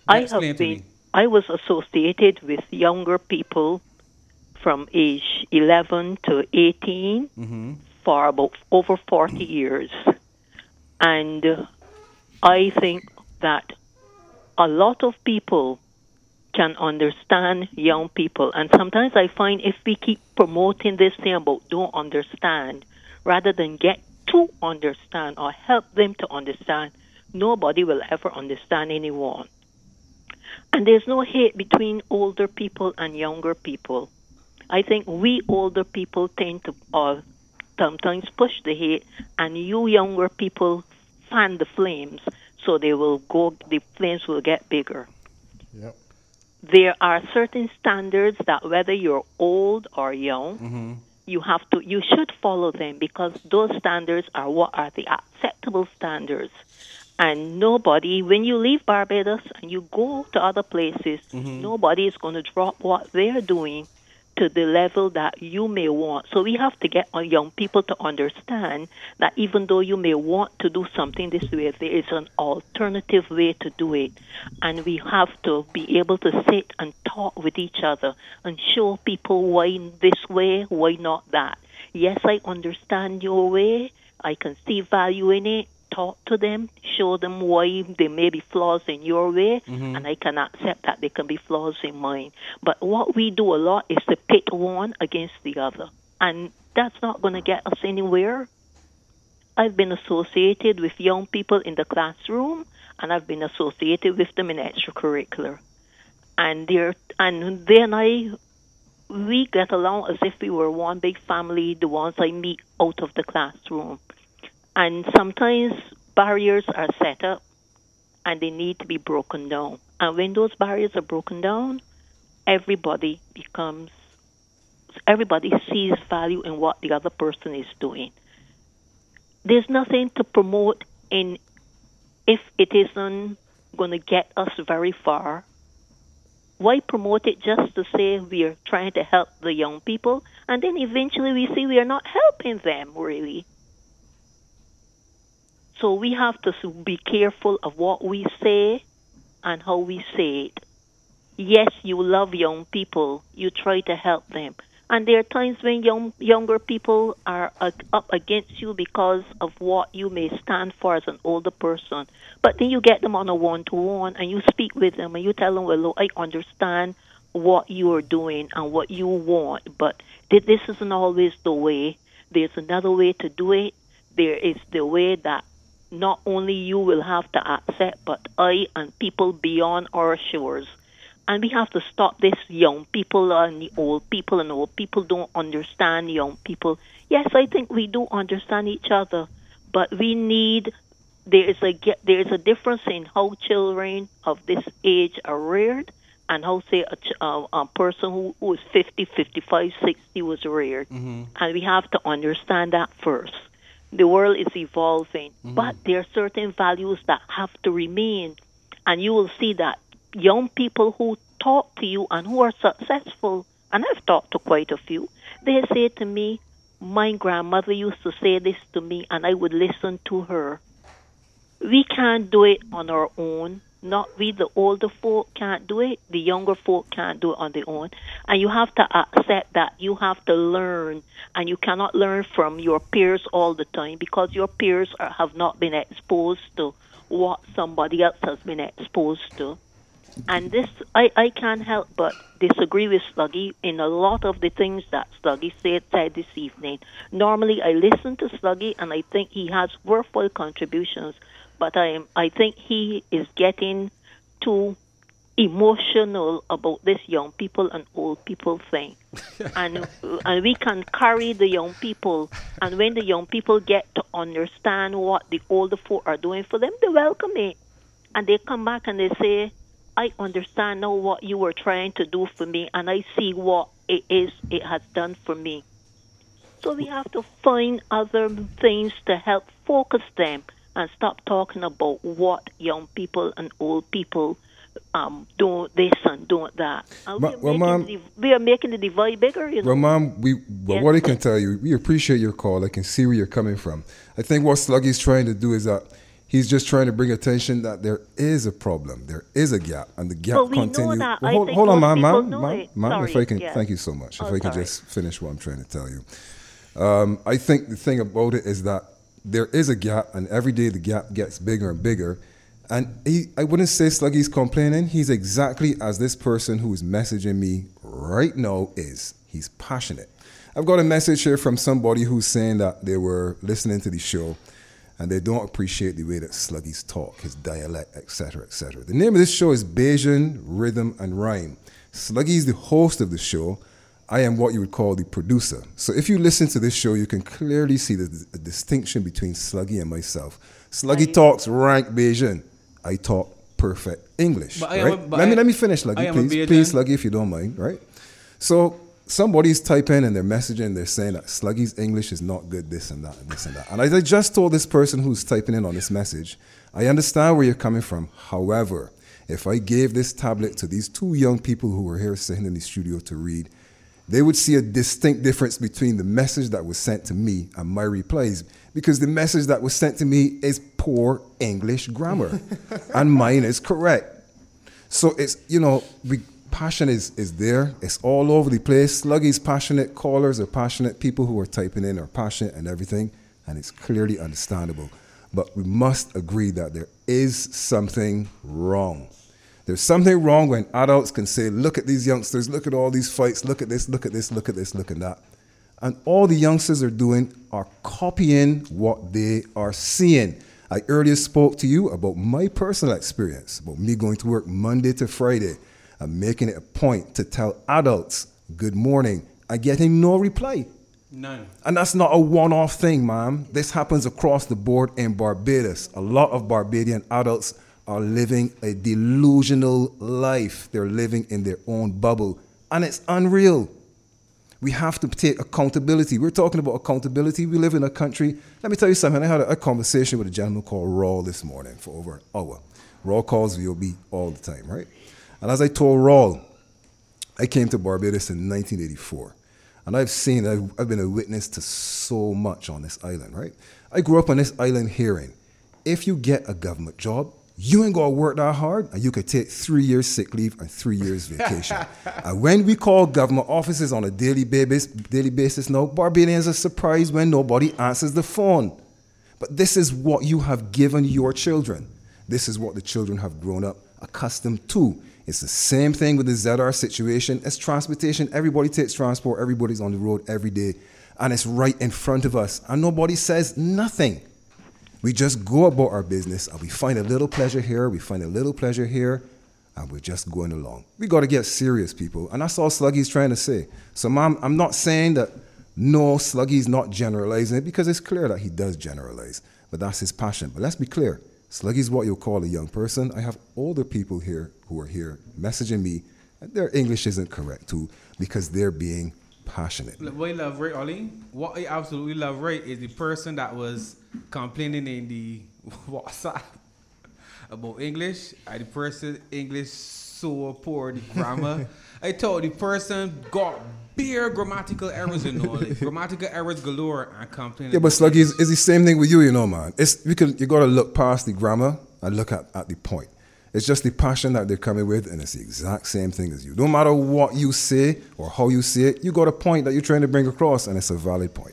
I was associated with younger people from age 11 to 18 for about over 40 years. And I think that a lot of people can understand young people. And sometimes I find if we keep promoting this thing about don't understand, rather than get to understand or help them to understand, nobody will ever understand anyone. And there's no hate between older people and younger people. I think we older people tend to sometimes push the hate, and you younger people fan the flames, so the flames will get bigger. Yep. There are certain standards that whether you're old or young, you should follow them, because those standards are what are the acceptable standards. And nobody, when you leave Barbados and you go to other places, nobody is going to drop what they're doing to the level that you may want. So we have to get our young people to understand that even though you may want to do something this way, there is an alternative way to do it. And we have to be able to sit and talk with each other and show people why this way, why not that. Yes, I understand your way. I can see value in it. Talk to them, show them why there may be flaws in your way, and I can accept that there can be flaws in mine. But what we do a lot is to pit one against the other, and that's not going to get us anywhere. I've been associated with young people in the classroom, and I've been associated with them in extracurricular. And we get along as if we were one big family, the ones I meet out of the classroom. And sometimes barriers are set up and they need to be broken down. And when those barriers are broken down, everybody sees value in what the other person is doing. There's nothing to promote if it isn't going to get us very far. Why promote it just to say we are trying to help the young people, and then eventually we see we are not helping them really? So we have to be careful of what we say and how we say it. Yes, you love young people. You try to help them. And there are times when younger people are up against you because of what you may stand for as an older person. But then you get them on a one-to-one and you speak with them and you tell them, well, look, I understand what you are doing and what you want, but this isn't always the way. There's another way to do it. There is the way that not only you will have to accept, but I and people beyond our shores. And we have to stop this young people and the old people, and old people don't understand young people. Yes, I think we do understand each other, but there is a difference in how children of this age are reared and how, say, a person who is 50, 55, 60 was reared. And we have to understand that first. The world is evolving, but there are certain values that have to remain. And you will see that young people who talk to you and who are successful, and I've talked to quite a few, they say to me, my grandmother used to say this to me, and I would listen to her. We can't do it on our own. Not we, the older folk, can't do it. The younger folk can't do it on their own. And you have to accept that you have to learn. And you cannot learn from your peers all the time, because your peers have not been exposed to what somebody else has been exposed to. And this, I can't help but disagree with Sluggy in a lot of the things that Sluggy said this evening. Normally, I listen to Sluggy, and I think he has worthwhile contributions. But I think he is getting too emotional about this young people and old people thing. and we can carry the young people, and when the young people get to understand what the older folk are doing for them, they welcome it. And they come back and they say, I understand now what you were trying to do for me, and I see what it has done for me. So we have to find other things to help focus them and stop talking about what young people and old people don't this and don't that. And we are making the divide bigger, you know. Well, Mom, what I can tell you, we appreciate your call. I can see where you're coming from. I think what Sluggy's trying to do is that he's just trying to bring attention that there is a problem, there is a gap, and the gap continues. Well, hold on, Mom. If I can, thank you so much. If I can just finish what I'm trying to tell you. I think the thing about it is that there is a gap, and every day the gap gets bigger and bigger. And I wouldn't say Sluggy's complaining. He's exactly as this person who is messaging me right now is. He's passionate. I've got a message here from somebody who's saying that they were listening to the show and they don't appreciate the way that Sluggy's talk, his dialect, etc., etc. The name of this show is Bajan Rhythm and Rhyme. Sluggy's the host of the show. I am what you would call the producer. So if you listen to this show, you can clearly see the distinction between Sluggy and myself. Sluggy talks rank Bajan. I talk perfect English. Right? Let me finish, Sluggy, please, Sluggy, if you don't mind. Right? So somebody's typing and they're messaging. They're saying that Sluggy's English is not good. This and that and this and that. And as I just told this person who's typing in on this message, I understand where you're coming from. However, if I gave this tablet to these two young people who were here sitting in the studio to read, they would see a distinct difference between the message that was sent to me and my replies, because the message that was sent to me is poor English grammar and mine is correct. So it's, passion is there. It's all over the place. Sluggy's passionate, callers are passionate, people who are typing in are passionate and everything, and it's clearly understandable. But we must agree that there is something wrong. There's something wrong when adults can say, look at these youngsters, look at all these fights, look at this, look at this, look at this, look at that. And all the youngsters are doing are copying what they are seeing. I earlier spoke to you about my personal experience, about me going to work Monday to Friday and making it a point to tell adults, good morning, and getting no reply. None. And that's not a one-off thing, ma'am. This happens across the board in Barbados. A lot of Barbadian adults are living a delusional life. They're living in their own bubble. And it's unreal. We have to take accountability. We're talking about accountability. We live in a country. Let me tell you something. I had a conversation with a gentleman called Raul this morning for over an hour. Raul calls VOB all the time, right? And as I told Raul, I came to Barbados in 1984. And I've been a witness to so much on this island, right? I grew up on this island hearing, if you get a government job, you ain't gonna work that hard, and you could take 3 years sick leave and 3 years vacation. And when we call government offices on a daily basis now, Barbadians are surprised when nobody answers the phone. But this is what you have given your children. This is what the children have grown up accustomed to. It's the same thing with the ZR situation. It's transportation. Everybody takes transport. Everybody's on the road every day. And it's right in front of us. And nobody says nothing. We just go about our business and we find a little pleasure here, we find a little pleasure here, and we're just going along. We got to get serious, people. And that's all Sluggy's trying to say. So, Mom, I'm not saying that no, Sluggy's not generalizing it, because it's clear that he does generalize. But that's his passion. But let's be clear. Sluggy's what you'll call a young person. I have older people here who are here messaging me, and their English isn't correct too, because they're being passionate. What I love, right, Ollie? What I absolutely love, right, is the person that was complaining in the WhatsApp about English. And the person English so poor, the grammar. I thought the person got bare grammatical errors, like grammatical errors galore, and complaining. Yeah, but Sluggy, it's the same thing with you, man. You got to look past the grammar and look at the point. It's just the passion that they're coming with, and it's the exact same thing as you. No matter what you say or how you say it, you got a point that you're trying to bring across, and it's a valid point.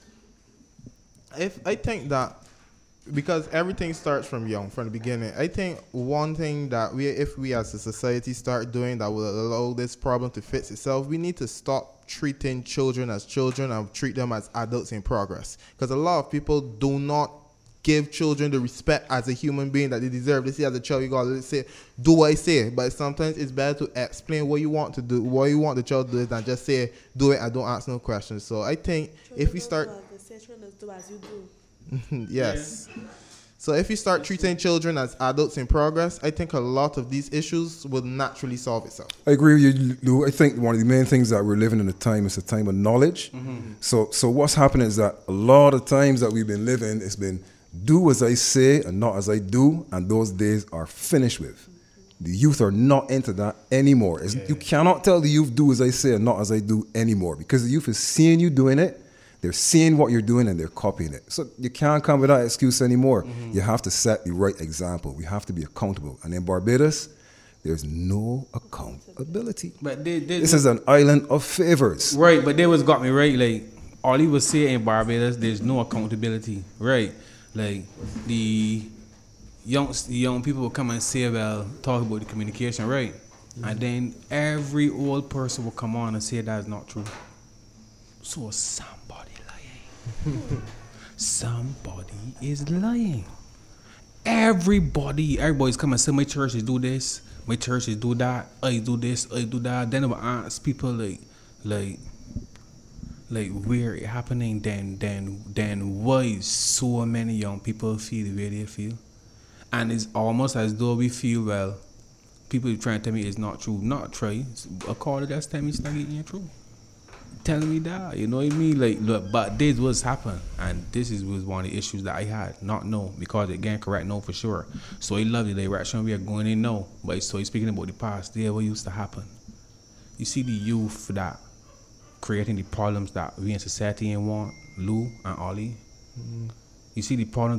I think that because everything starts from young, from the beginning, I think one thing that if we as a society start doing that will allow this problem to fix itself, we need to stop treating children as children and treat them as adults in progress. Because a lot of people do not give children the respect as a human being that they deserve. They say as a child, you gotta say, do what I say. But sometimes it's better to explain what you want to do, what you want the child to do, than just say, do it and don't ask no questions. So I think if we start... do as you do. Yes. Yeah. So if you start treating children as adults in progress, I think a lot of these issues will naturally solve itself. I agree with you, Lou. I think one of the main things that we're living in a time is a time of knowledge. Mm-hmm. So what's happening is that a lot of times that we've been living, it's been do as I say and not as I do, and those days are finished with. The youth are not into that anymore. You cannot tell the youth do as I say and not as I do anymore, because the youth is seeing you doing it. They're seeing what you're doing and they're copying it. So you can't come with that excuse anymore. Mm-hmm. You have to set the right example. We have to be accountable. And in Barbados, there's no accountability. But this is an island of favors. Right, but they was got me right. Like, all he was saying in Barbados, there's no accountability. Right. Like, the young people will come and say, well, talk about the communication, right? Mm-hmm. And then every old person will come on and say that's not true. So somebody lying. Somebody is lying. Everybody's coming and say my church is do this, my church is do that, I do this, I do that. Then I will ask people like where it happening, then why so many young people feel the way they feel. And it's almost as though we feel, well, people are trying to tell me it's not true. Not true. A caller that's telling me it's not getting true. Telling me that, you know what I mean? Like, look, but this was happened, and this was one of the issues that I had. Not know, because again, correct, no for sure. So I love the direction we are going in now. But so he's speaking about the past. Yeah, what used to happen? You see the youth that creating the problems that we in society ain't want, Lou and Ollie. Mm-hmm. You see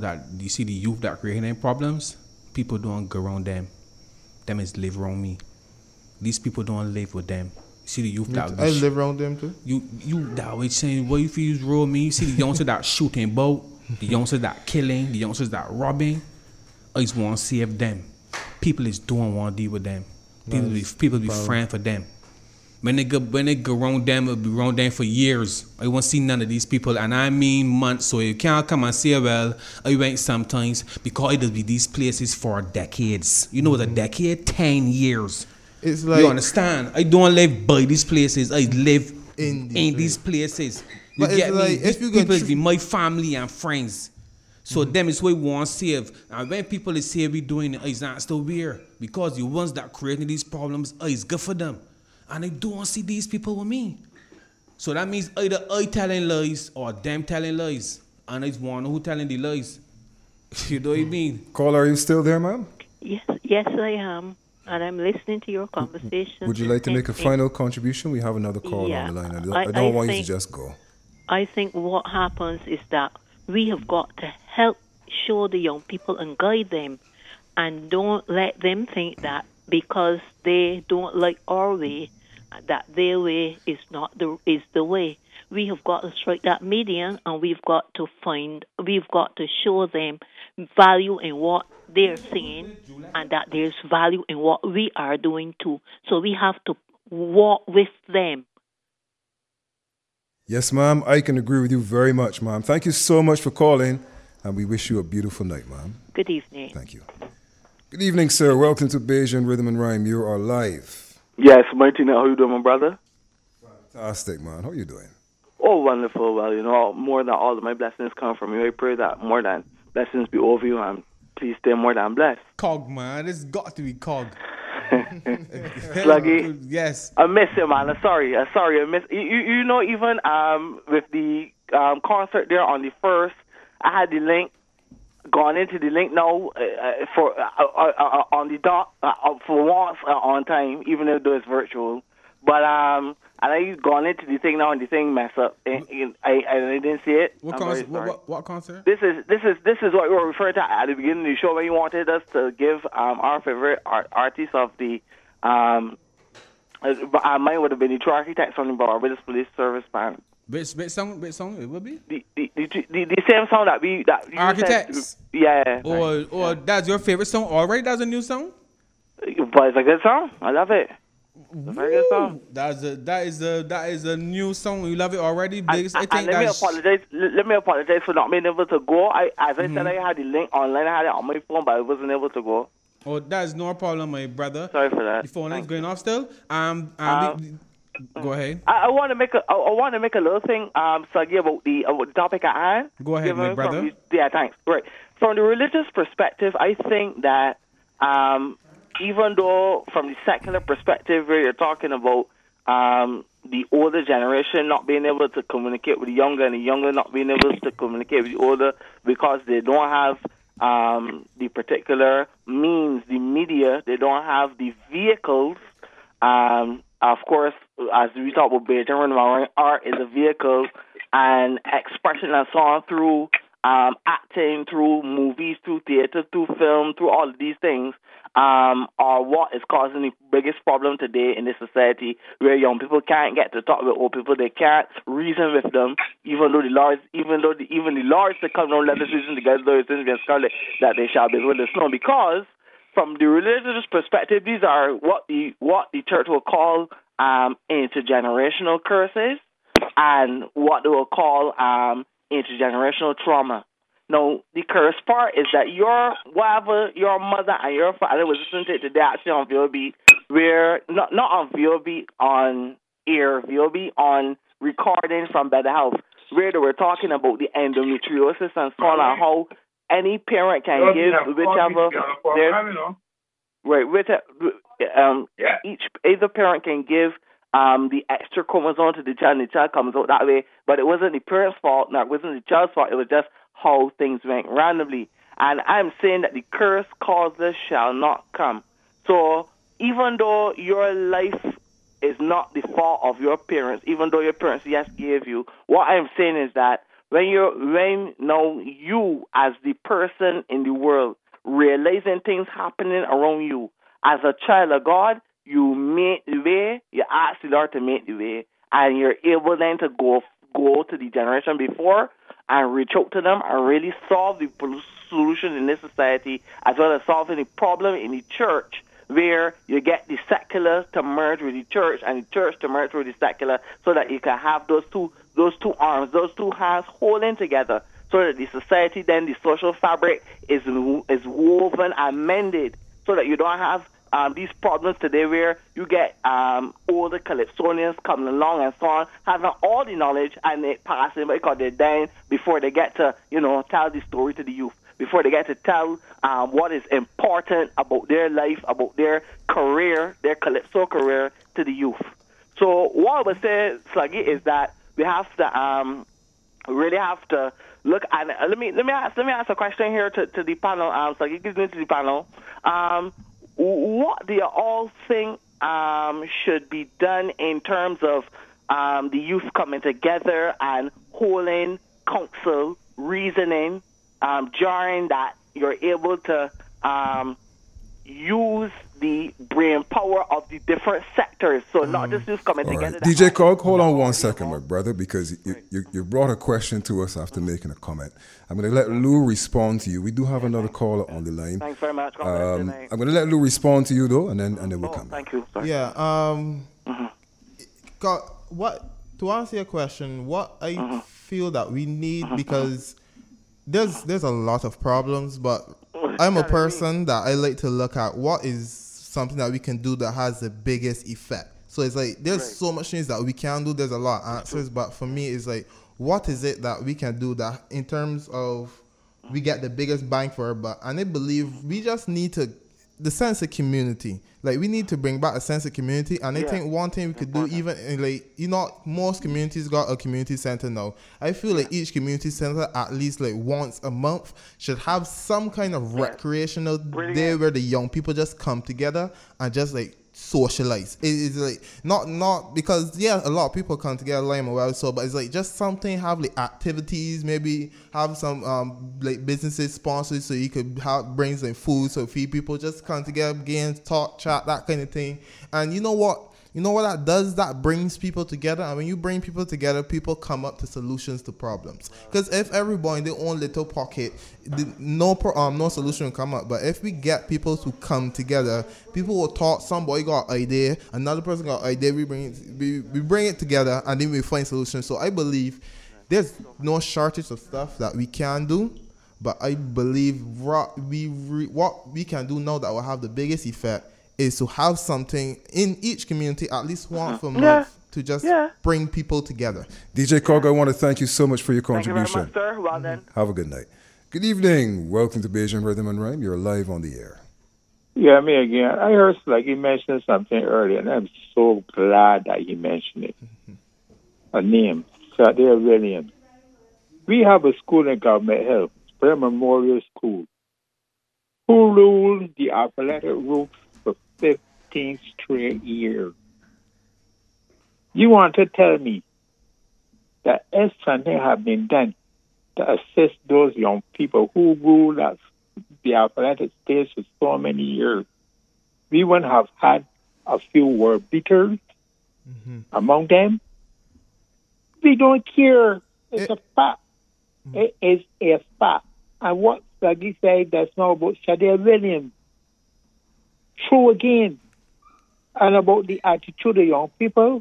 the youth that creating them problems. People don't go around them. Them is live around me. These people don't live with them. See the youth that I live around them too. You that way saying what if you roll me? See the youngsters that shooting boat, the youngsters that killing, the youngsters that robbing. I just want to save them. People is don't want to deal with them. People be friend for them. When they go around them, it'll be around them for years. I won't see none of these people, and I mean months. So you can't come and say, well, I went sometimes, because it'll be these places for decades. You know what a decade? 10 years. It's like, you understand? I don't live by these places. I live in these places. You get me? Like, if you people be my family and friends. So them is what we want to save. And when people is say we doing it, it's not still weird. Because the ones that creating these problems, it's good for them. And I don't see these people with me. So that means either I telling lies or them telling lies. And it's one who telling the lies. You know what I mean? Caller, are you still there, ma'am? Yes, I am. And I'm listening to your conversation. Would you like to make a final contribution? We have another call on the line. I don't want you to just go. I think what happens is that we have got to help show the young people and guide them, and don't let them think that because they don't like our way, that their way is the way. We have got to strike that median, and we've got to show them value in what they're saying, and that there's value in what we are doing too. So we have to walk with them. Yes, ma'am. I can agree with you very much, ma'am. Thank you so much for calling, and we wish you a beautiful night, ma'am. Good evening. Thank you. Good evening, sir. Welcome to Bajan Rhythm and Rhyme. You are live. Yes, Martina, how you doing, my brother? Fantastic, man. How you doing? Oh, wonderful. Well, you know, more than all of my blessings come from you. I pray that more than blessings be over you, and please stay more than blessed. Cog, man. It's got to be Cog. Sluggy. Yes. I miss you, man. I'm sorry. I miss you know, even with the concert there on the 1st, I had the link, gone into the link now for on the dot for once on time, even though it's virtual. But and I gone into the thing now, and the thing messed up. I didn't see it. What concert? What concert? This is what we were referring to at the beginning of the show, when you wanted us to give our favorite artist of the mine would have been the True Architects from the Barbados Police Service Band. Which song it would be? The same song that you Architects. Said, yeah. Or that's your favorite song already? That's a new song. But it's a good song. I love it. It's a very good song. That is a new song. You love it already, Biggs. I And think let me that's apologize. Let me apologize for not being able to go. As I said, I had the link online. I had it on my phone, but I wasn't able to go. Oh, that is no problem, my brother. Sorry for that. Your phone line's going off still. Go ahead. I want to make a little thing, Sluggy, about the topic at hand. Go ahead, my brother. Thanks. Right. From the religious perspective, I think that even though from the secular perspective, where you're talking about the older generation not being able to communicate with the younger, and the younger not being able to communicate with the older because they don't have the particular means, the media, they don't have the vehicles. Of course, as we talk about Beijing, art is a vehicle and expression and so on through acting, through movies, through theater, through film, through all of these things are what is causing the biggest problem today in this society, where young people can't get to talk with old people, they can't reason with them, even the Lords that come down, let us reason together, though it's in Scarlet, that they shall be with us. No, because from the religious perspective, these are what the church will call intergenerational curses and what they will call intergenerational trauma. Now, the curse part is that whatever your mother and your father was listening to today, actually on VOB, where not on VOB, on air, VOB on recording from Better Health, where they were talking about the endometriosis and so on, and how any parent can give whichever either parent can give the extra chromosome to the child, and the child comes out that way. But it wasn't the parent's fault, nor it wasn't the child's fault. It was just how things went randomly. And I'm saying that the curse causeless shall not come. So even though your life is not the fault of your parents, even though your parents yes gave you, what I'm saying is that when you as the person in the world realizing things happening around you, as a child of God, you make the way, you ask the Lord to make the way, and you're able then to go to the generation before and reach out to them and really solve the solution in this society, as well as solving the problem in the church, where you get the secular to merge with the church and the church to merge with the secular, so that you can have those two arms, those two hands holding together, so that the society, then the social fabric is woven and mended, so that you don't have these problems today where you get older Calypsonians coming along and so on, having all the knowledge, and they passing because they're dying before they get to, tell the story to the youth, before they get to tell what is important about their life, about their career, their Calypso career to the youth. So what I would say, Sluggy, is that we have to really have to look at it. Let me ask a question here to the panel. Sluggy, give me to the panel. What do you all think should be done in terms of the youth coming together and holding counsel, reasoning, during that you're able to use the brain power of the different sectors, so not just youth coming together. Right. DJ Cog, hold on 1 second, my brother, because you brought a question to us after making a comment. I'm going to let Lou respond to you. We do have another caller on the line. Thanks very much. I'm going to let Lou respond to you, though, and then we'll come back. Thank you. Sorry. Yeah. To answer your question, what I feel that we need, because there's a lot of problems, but I'm a person that I like to look at what is something that we can do that has the biggest effect. So it's like there's so much things that we can do. There's a lot of answers, but for me, it's like, what is it that we can do that in terms of we get the biggest bang for our buck? And I believe we just need the sense of community. Like, we need to bring back a sense of community. And I think one thing we could do, even in, most communities got a community center now. I feel like each community center, at least like once a month, should have some kind of recreational day where the young people just come together and just like socialize. It's like not because a lot of people come together like but it's like just something, have like activities, maybe have some like businesses sponsored, so you could bring some food, so feed people, just come together again, talk, chat, that kind of thing. And you know what, You know what that does? That brings people together. And when you bring people together, people come up to solutions to problems. Because if everybody in their own little pocket, no solution will come up. But if we get people to come together, people will talk. Somebody got an idea, another person got an idea. We bring it together, and then we find solutions. So I believe there's no shortage of stuff that we can do. But I believe what we can do now that will have the biggest effect is to have something in each community at least once a month to just bring people together. DJ Cog, I want to thank you so much for your contribution. Thank you very much, sir. Well then. Have a good night. Good evening. Welcome to Bajan Rhythm and Rhyme. You're live on the air. Yeah, me again. I heard like he mentioned something earlier, and I'm so glad that he mentioned it. A name, Shadia Williams. We have a school in Government Hill, Spring Memorial School, who ruled the athletic route for 15 straight years. You want to tell me that if something had been done to assist those young people who ruled the athletic stage for so many years, we wouldn't have had a few word beaters among them? We don't care. It's a fact. It is a fact. And what Sluggy said that's not about Shadia Williams. True again. And about the attitude of young people.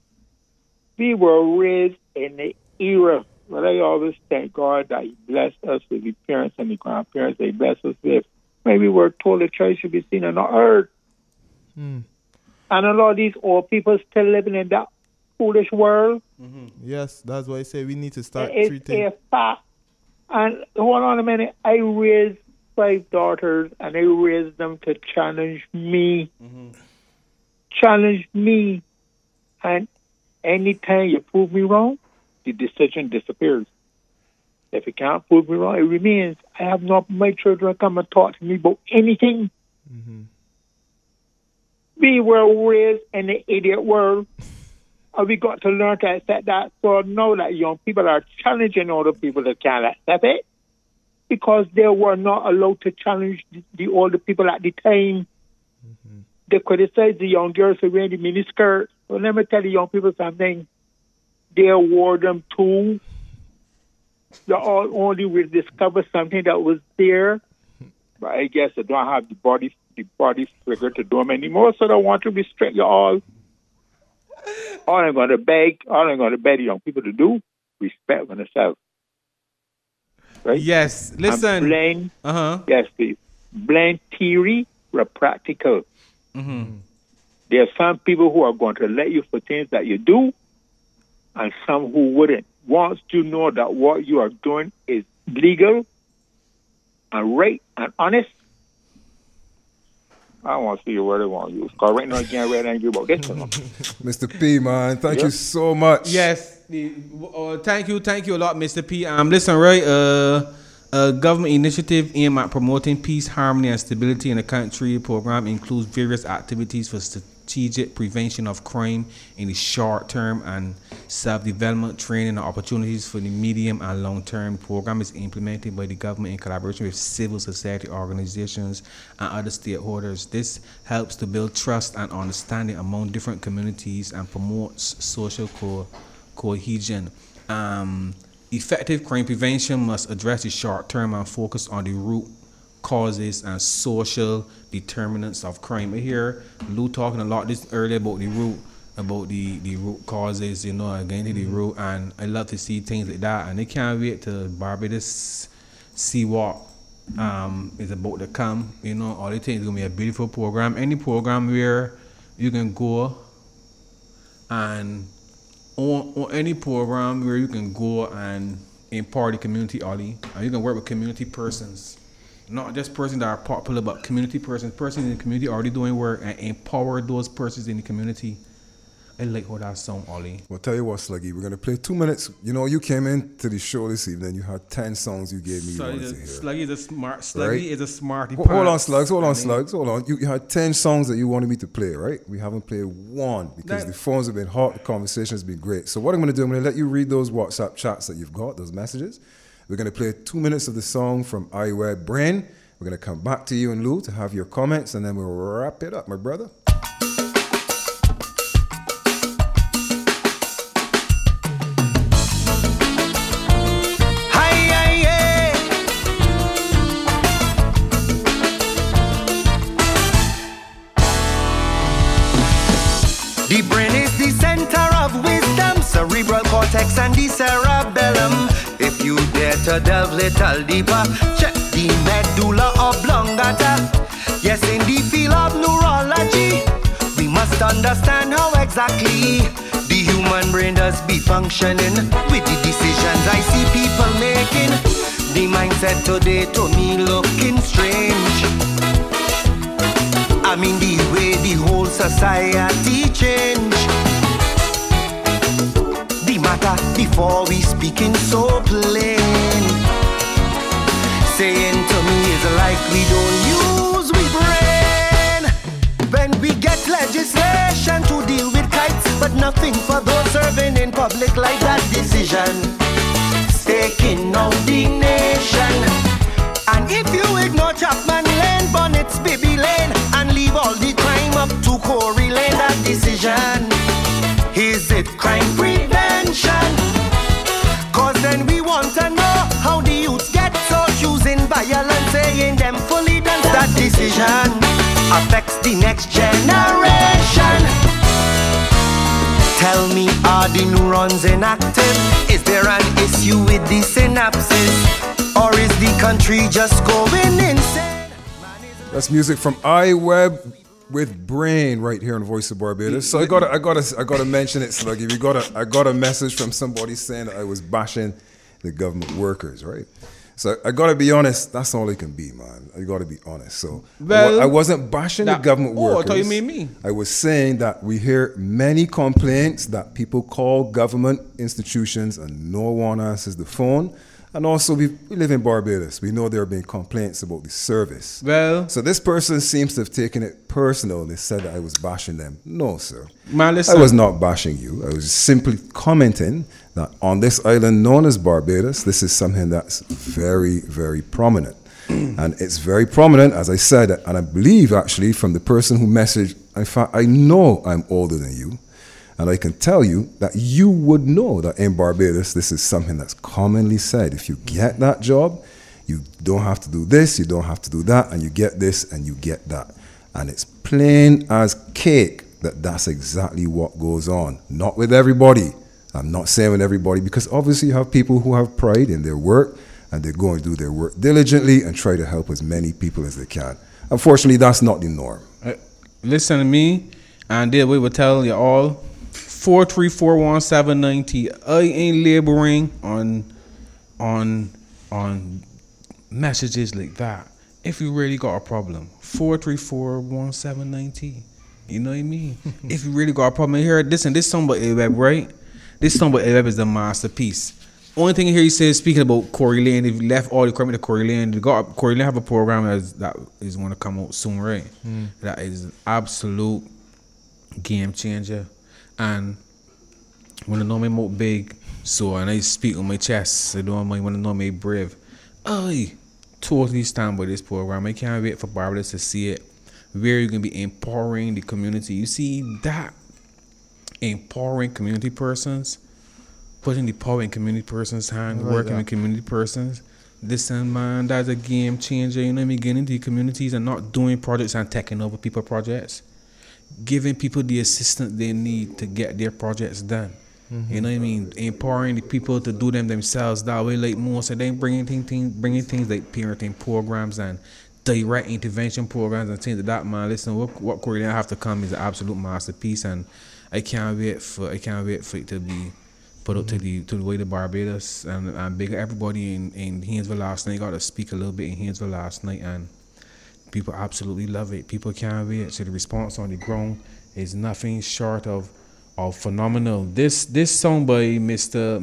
We were raised in the era, but I always thank God that He blessed us with the parents and the grandparents that He blessed us with. Maybe we were told the church should be seen and not heard. And a lot of these old people still living in that foolish world. Yes, that's why I say we need to start It's treating. a fact. And hold on a minute. I raised 5 daughters, and I raised them to challenge me. Challenge me. And anytime you prove me wrong, the decision disappears. If you can't prove me wrong, it remains. I have not my children come and talk to me about anything. We were raised in the idiot world. And we got to learn to accept that. So now that young people are challenging older people that can't accept it, because they were not allowed to challenge the older people at the time. They criticized the young girls who wear the miniskirt. Well, let me tell the young people something. They wore them too. They all only will discover something that was there. But I guess they don't have the body figure to do them anymore, so they want to restrict you all. All I'm going to beg the young people to do, respect themselves. Right? Yes, listen. And blame, yes, please. Blame theory for practical. There are some people who are going to let you for things that you do, and some who wouldn't. Once you know that what you are doing is legal and right and honest, I don't want to see you where they want you. Because right now, you can't read anything about this one. Mr. P, man, thank you so much. Yes, thank you a lot, Mr. P. Listen, right, a government initiative aimed at promoting peace, harmony, and stability in the country. The program includes various activities for strategic prevention of crime in the short term and self-development training and opportunities for the medium and long term. The program is implemented by the government in collaboration with civil society organizations and other stakeholders. This helps to build trust and understanding among different communities and promotes social cohesion. Effective crime prevention must address the short term and focus on the root causes and social determinants of crime. I hear Lou talking a lot this earlier about the root causes, again the root, and I love to see things like that, and I can't wait to Barbados see what is about to come. All the things is gonna be a beautiful program. Any program where you can go and on any program where you can go and impart the community, Ollie, and you can work with community persons. Not just persons that are popular, but community persons in the community already doing work, and empower those persons in the community. I like how that sound, Ollie. Well, tell you what, Sluggy, we're going to play 2 minutes. You came into the show this evening, you had 10 songs you gave me you wanted to hear. Sluggy is a smarty. Hold on, Slugs. You had 10 songs that you wanted me to play, right? We haven't played one because the phones have been hot, the conversation has been great. So what I'm going to do, I'm going to let you read those WhatsApp chats that you've got, those messages. We're going to play 2 minutes of the song from iWeb Brain. We're going to come back to you and Lou to have your comments, and then we'll wrap it up, my brother. to delve little deeper. Check the medulla oblongata. Yes, in the field of neurology, we must understand how exactly the human brain does be functioning. With the decisions I see people making, the mindset today to me looking strange. I mean the way the whole society change. The matter before we speaking so plain, saying to me is like we don't use we brain. When we get legislation to deal with kites, but nothing for those serving in public like that decision, taking out the nation. And if you ignore Chapman Lane, Bonnet's Baby Lane, and leave all the crime up to Corey Lane, that decision, is it crime prevention? Cause then we want to know how the youths get so choosing violence, saying them fully done. That decision affects the next generation. Tell me, are the neurons inactive? Is there an issue with the synapses? Or is the country just going insane? That's music from iWeb with Brain right here on Voice of Barbados. So I gotta mention it, Sluggy. I got a message from somebody saying that I was bashing the government workers, right? So I gotta be honest. That's all it can be, man. I gotta be honest. So well, I wasn't bashing the government workers. I thought you mean me. I was saying that we hear many complaints that people call government institutions and no one answers the phone. And also, we live in Barbados. We know there have been complaints about the service. Well, so this person seems to have taken it personal. They said that I was bashing them. No, sir. Man, listen. I was not bashing you. I was simply commenting that on this island known as Barbados, this is something that's very, very prominent. And it's very prominent, as I said, and I believe actually from the person who messaged, in fact, I know I'm older than you. And I can tell you that you would know that in Barbados, this is something that's commonly said. If you get that job, you don't have to do this, you don't have to do that, and you get this and you get that. And it's plain as cake that that's exactly what goes on. Not with everybody. I'm not saying with everybody, because obviously you have people who have pride in their work and they're going to do their work diligently and try to help as many people as they can. Unfortunately, that's not the norm. Listen to me, and we will tell you all. 4341790. I ain't laboring on messages like that. If you really got a problem, 4341790. You know what I mean? If you really got a problem here, listen, this song by A-Web, right? This song by A-Web is the masterpiece. Only thing here he says, speaking about Corey Lane, if you left all the credit to Corey Lane, Corey Lane have a program that is going to come out soon, right? That is an absolute game changer. And when I know me more big, so and I speak on my chest, I don't want to know me brave. I totally stand by this program. I can't wait for Barbados to see it. Where you're gonna be empowering the community. You see that empowering community persons, putting the power in community persons' hand, working with community persons. Listen, man, that's a game changer. You know what I mean? Getting into the communities and not doing projects and taking over people projects. Giving people the assistance they need to get their projects done. You know what I mean? Empowering the people to do them themselves that way, like most of them bringing things like parenting programs and direct intervention programs and things like that, man. Listen, what Corey Lane have to come is an absolute masterpiece, and I can't wait for it to be put out to the way to Barbados, and big everybody in Haynesville last night. Got to speak a little bit in Haynesville last night, and people absolutely love it. People can't wait. So the response on the ground is nothing short of phenomenal. This song by Mr.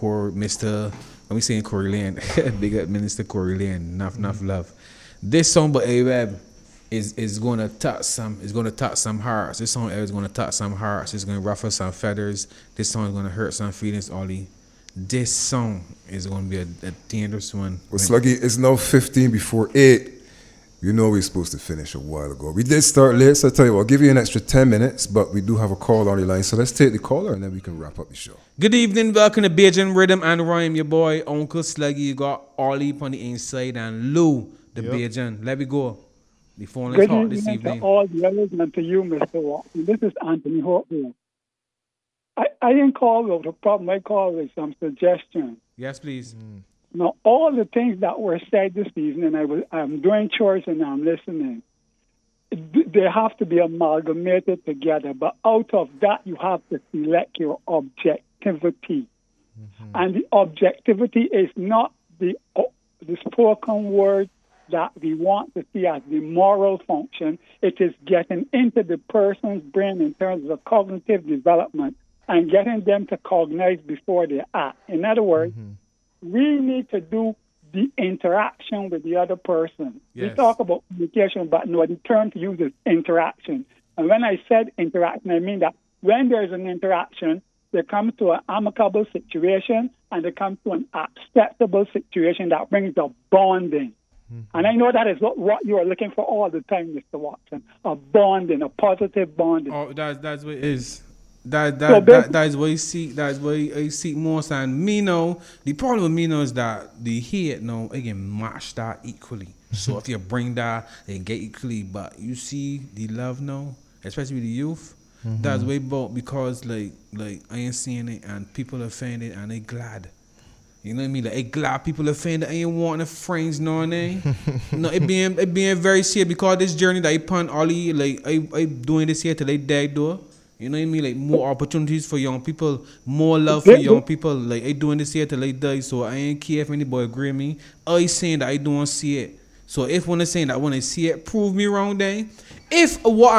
Let me say Corey Lane. Big up Minister Corey Lane. Enough love. This song by A-Web is going to touch some hearts. This song is going to touch some hearts. It's going to ruffle some feathers. This song is going to hurt some feelings. Ollie, this song is going to be a dangerous one. Well, Sluggy, it's now 15 before 8. You know we're supposed to finish a while ago. We did start late, so I'll tell you what, I'll give you an extra 10 minutes, but we do have a call on the line, so let's take the caller and then we can wrap up the show. Good evening, welcome to Bajan Rhythm and Rhyme, your boy, Uncle Sluggy. You got Ollie on the inside and Lou, the Bajan. Let me go. The phone is hot this evening. To all the others and to you, Mr. Watson. This is Anthony Horton. I didn't call with a problem. I called with some suggestions. Yes, please. Now, all the things that were said this evening, I'm doing chores and I'm listening. They have to be amalgamated together. But out of that, you have to select your objectivity. And the objectivity is not the spoken word that we want to see as the moral function. It is getting into the person's brain in terms of cognitive development and getting them to cognize before they act. In other words, we need to do the interaction with the other person. Yes. We talk about communication, but no, the term to use is interaction. And when I said interaction, I mean that when there's an interaction, they come to an amicable situation and they come to an acceptable situation that brings a bonding. And I know that is what you are looking for all the time, Mr. Watson. A bonding, a positive bonding. Oh, that's what it is. That is what I seek. That's what I seek most. And me know the problem with me know is that the hate now I can match that equally. So if you bring that, they get equally. But you see the love now, especially with the youth, that's way about because like I ain't seeing it and people are offended and they glad. You know what I mean? Like, I glad people offended. I ain't wanting friends, no, no, it being very serious because this journey that I pun Ollie, like I doing this here till they die though. You know what I mean? Like more opportunities for young people, more love for young people. Like I doing this here till they die, so I ain't care if anybody agree with me. I saying that I don't see it. So if one is saying that when I see it, prove me wrong then. If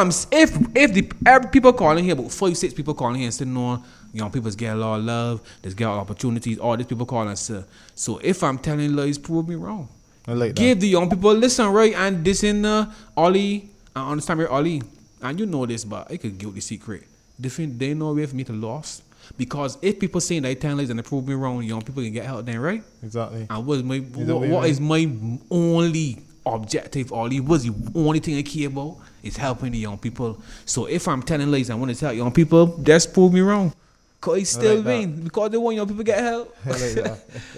every people calling here, about 5-6 people calling here and saying no, young people get a lot of love, there's get opportunities, all these people calling us. So if I'm telling lies, prove me wrong. I like that. Give the young people listen, right? And this in Ollie, I understand where Ollie, and you know this, but I could give the secret. They know where for me to lost. Because if people saying they telling lies and they prove me wrong, young people can get help then, right? Exactly. And what is my only objective, Ollie? What's the only thing I care about? Is helping the young people. So if I'm telling lies and want to tell young people, that's prove me wrong. Because it's still vain. Because they want young people to get help. I like that.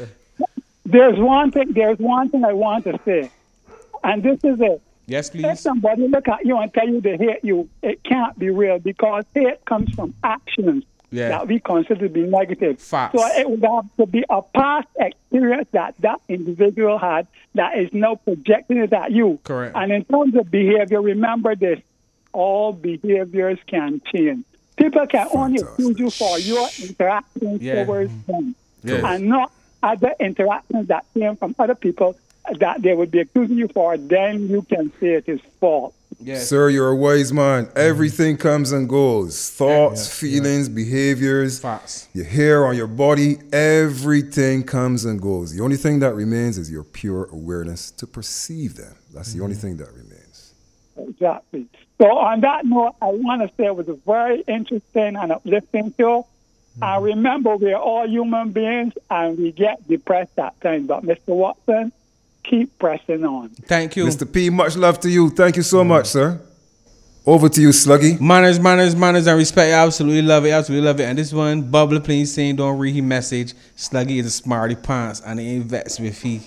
There's one thing I want to say. And this is it. Yes, please. If somebody look at you and tell you they hate you, it can't be real because hate comes from actions that we consider to be negative. Facts. So it would have to be a past experience that individual had that is now projecting it at you. Correct. And in terms of behavior, remember this, all behaviors can change. People can only accuse you for your interactions towards them and not other interactions that came from other people that they would be accusing you for, then you can say it is false. Yes. Sir, you're a wise man. Everything comes and goes. Thoughts, feelings, behaviors, your hair on your body, everything comes and goes. The only thing that remains is your pure awareness to perceive them. That's the only thing that remains. Exactly. So on that note, I want to say it was a very interesting and uplifting show. And remember, we're all human beings and we get depressed at times. But Mr. Watson, keep pressing on. Thank you. Mr. P, much love to you. Thank you so much, sir. Over to you, Sluggy. Manners, and respect. I absolutely love it. And this one, Bubble Plain saying don't read his message. Sluggy is a smarty pants and he ain't vexed with he.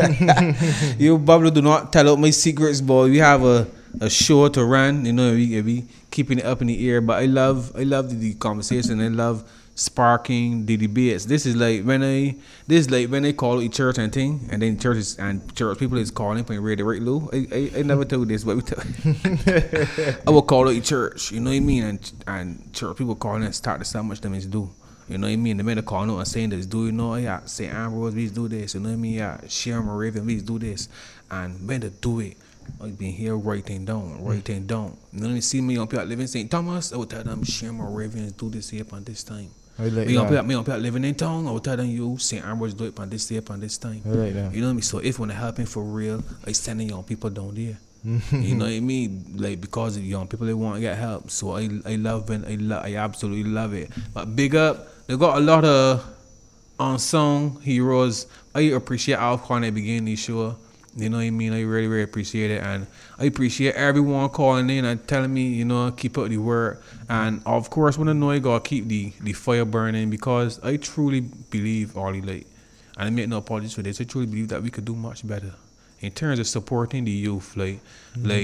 You, Bubble, do not tell out my secrets, boy. We have a show to run. You know, we keeping it up in the air. But I love the conversation. I love sparking the debates. This is like when they call it church and thing, and then church people is calling playing radio right low. I never told this, but we tell I will call it church, you know what I mean, and church people calling and start to say how much them is do. You know what I mean? The men are calling out and saying this, do you know, yeah, St. Ambrose, we do this, you know what I mean? Yeah, Sherman Raven, we do this. And when they do it, I've been here writing down. You know what I mean? See me on people living in St. Thomas, I will tell them Sherman Raven do this here upon this time. Me on people living in town, I will tell them you St. Ambrose do it upon this day, upon this time. You know what I mean? So if when I helping for real, I sending young people down there. You know what I mean? Like because young people they want to get help. So I love it. I absolutely love it. But big up, they got a lot of unsung heroes. I appreciate Alcorn at the beginning of the show. You know what I mean? I really, really appreciate it. And I appreciate everyone calling in and telling me, you know, keep up the work. And of course, when I know I gotta keep the fire burning because I truly believe, Ollie, like, and I make no apologies for this, I truly believe that we could do much better in terms of supporting the youth. Like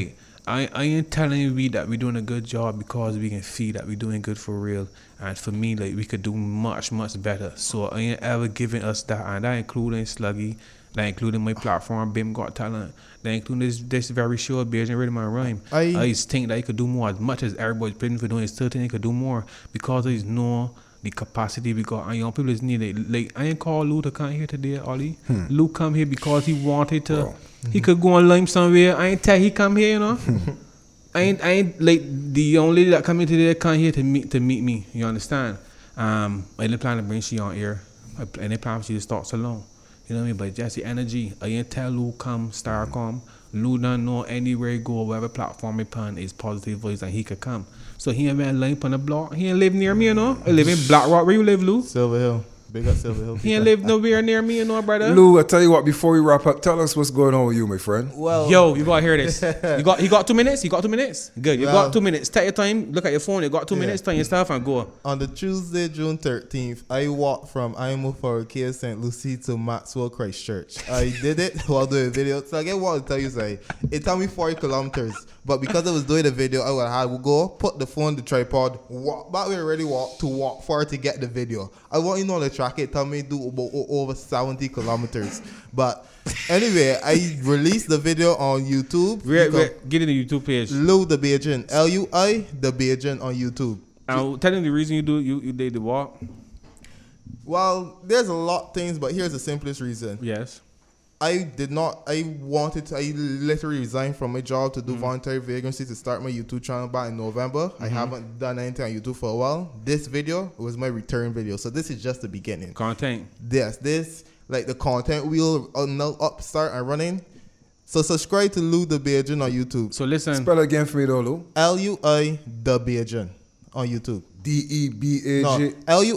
I ain't telling we that we're doing a good job because we can feel that we're doing good for real. And for me, like, we could do much, much better. So I ain't ever giving us that. And that including Sluggy, that including my platform, BIM Got Talent, that including this very show, Beijing Rhythm and Rhyme. I just think that he could do more. As much as everybody's been for doing, still think he could do more because there's no the capacity we got. And young people is needed. Like, I ain't called Lou to come here today, Ollie. Lou come here because he wanted to. Bro. He could go on Lime somewhere. I ain't tell he come here, you know. I ain't like the young lady that come here today come here to meet me. You understand? I didn't plan to bring she on here. I didn't plan for she to start so long. You know what I mean? But just the energy. I ain't tell Lou come, star come. Lou don't know anywhere he go, whatever platform he pan is positive voice and he could come. So he ain't been lying on the block. He ain't live near me, you know. I live in Black Rock. Where you live, Lou? Silver Hill. Big up Silver Hill. He ain't live nowhere near me, you know, brother. Lou, I tell you what, before we wrap up, tell us what's going on with you, my friend. Well, yo, you gotta hear this. You got 2 minutes? You got 2 minutes? Good. You got 2 minutes. Take your time, look at your phone, you got 2 minutes, turn your stuff and go. On the Tuesday, June 13th, I walked from IMO for Kia St. Lucie to Maxwell Christchurch. I did it while doing a video. So I get what I'll tell you, say, it took me 40 kilometers. But because I was doing the video, I would have to go, put the phone, the tripod, walk back where I already walk for to get the video. I want you to know the track, it tell me do about over 70 kilometers. But anyway, I released the video on YouTube. Get in the YouTube page. Lou the Bajan. L-U-I the Bajan on YouTube. I'll tell you the reason you did the walk. Well, there's a lot of things, but here's the simplest reason. Yes. I literally resigned from my job to do voluntary vagrancy to start my YouTube channel back in November. I haven't done anything on YouTube for a while. This video was my return video. So this is just the beginning. Content. Yes, this, like the content wheel now up, start and running. So subscribe to Lou the Bajan on YouTube. So listen. Spell again for me though, Lou. L-U-I the Bajan on YouTube. D-E-B-A-J. No,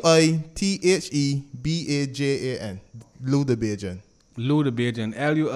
L-U-I-T-H-E-B-A-J-A-N. Lou the Bajan. Lou the Bajan,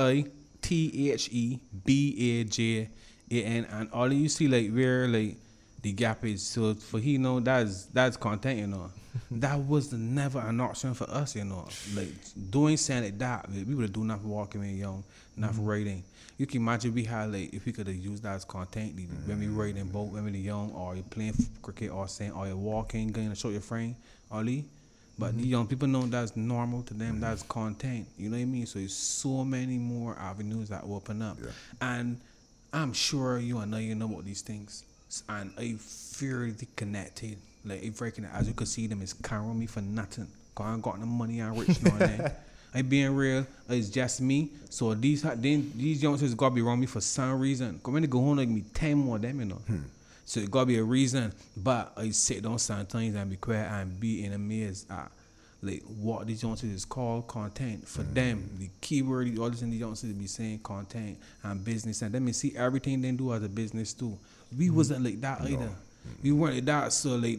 L-U-I-T-H-E-B-A-J-A-N, and all you see like where like the gap is. So for he know that's content, you know. That was never an option for us, you know. Like doing something like that, we would have do nothing walking in young, not writing. You can imagine we had like if we could have used that as content when we writing both when we were young, or you playing cricket, or saying, or you walking, going to show your friend, Ollie. But the young people know that's normal to them. That's content. You know what I mean? So there's so many more avenues that open up. Yeah. And I'm sure you and I know about these things. And I feel connected. Like, if breaking it, as you can see them, it's carrying me for nothing. Because I ain't got no money, I'm rich now and then. I being real, it's just me. So these youngsters got to be around me for some reason. Because when they go home, they give me 10 more of them, you know. So it gotta be a reason, but I sit down sometimes and be quiet and be in a maze at like what these youngsters is called content for them. The keyword, all this in the youngsters be saying content and business, and them see everything they do as a business too. We wasn't like that either. We weren't like that. So like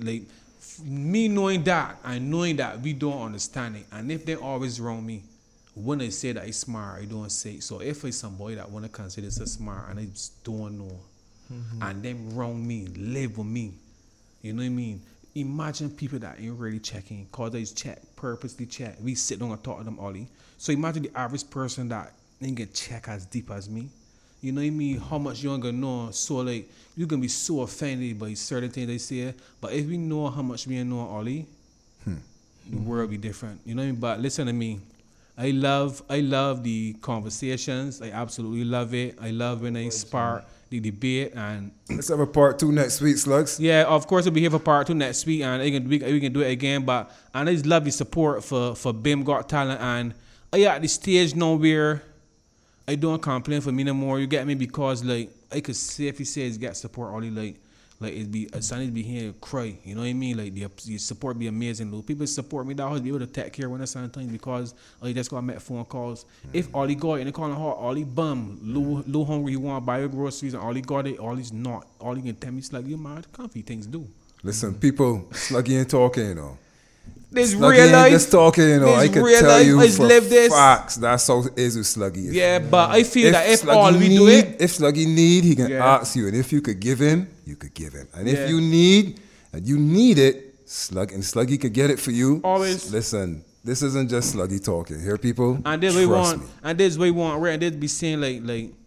me knowing that and knowing that we don't understand it, and if they always wrong me, when they say that it's smart, I don't say it. So if it's somebody that wanna consider it's smart and I just don't know. And them wrong me, live with me. You know what I mean? Imagine people that ain't really checking, cause they purposely check. We sit down and talk to them, Ollie. So imagine the average person that ain't gonna check as deep as me. You know what I mean? How much you ain't gonna know. So like, you gonna be so offended by certain things they say. But if we know how much we know, Ollie, the world be different. You know what I mean? But listen to me. I love the conversations. I absolutely love it. I love when they spark the debate, and let's have a part 2 next week, Slugs. Yeah, of course we'll be here for part 2 next week, and we can do it again. But I just love the support for BIM Got Talent, and I at the stage now where I don't complain for me no more. You get me? Because like I could safely say it's got support only like it'd be a son be here cry. You know what I mean? Like the support be amazing. Though people support me, that I be able to take care when I sometimes because I just got make phone calls. If all he got in the calling hard, all he bum, low hungry, he want to buy your groceries, and all he got it, all he's not. All he can tell me is like you mad, comfy things do. Listen, people, Sluggy ain't talking, you know. This Sluggy real life. Just talking, you know. I can tell you for facts that's how it is with Sluggy. Yeah, but I feel that if all we do it, if Sluggy need, he can ask you, and if you could give him, you could give him, and if you need and you need it, Sluggy could get it for you. Always. Listen, this isn't just Sluggy talking. Here, people. And this we want, and this we want, right? And this be saying like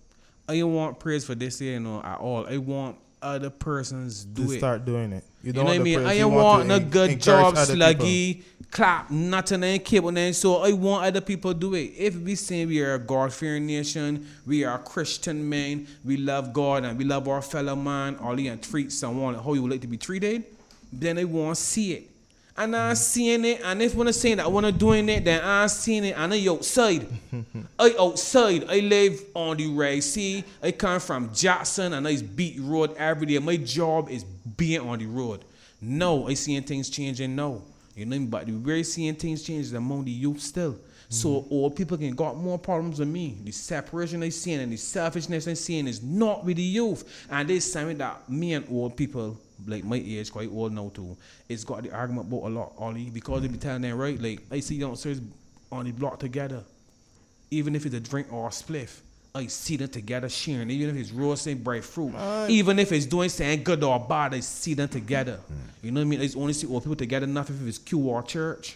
I don't want praise for this year, at all. I want other persons do it. Start doing it. You know what I mean? I ain't want no good job, sluggy, clap, nothing, and cable, and so I want other people do it. If we say we are a God-fearing nation, we are Christian men, we love God and we love our fellow man, all you and treat someone how you would like to be treated, then I want to see it. And I'm seeing it, and if when I say that I want to doing it, then I'm seeing it, and I outside. I outside. I live on the Red Sea. I come from Jackson, and I beat road every day. My job is being on the road. No, I seeing things changing now. You know, but we're seeing things change among the youth still. So old people can got more problems than me. The separation I seeing and the selfishness I seeing is not with the youth. And there's something that me and old people, like my age, quite old now too, it's got the argument about a lot, Ollie, because they be telling them, right, like, I see downstairs on the block together. Even if it's a drink or a spliff, I see them together sharing. Even if it's roasting bright fruit. Even if it's doing something good or bad, I see them together. You know what I mean? I only see old people together enough if it's Q or church.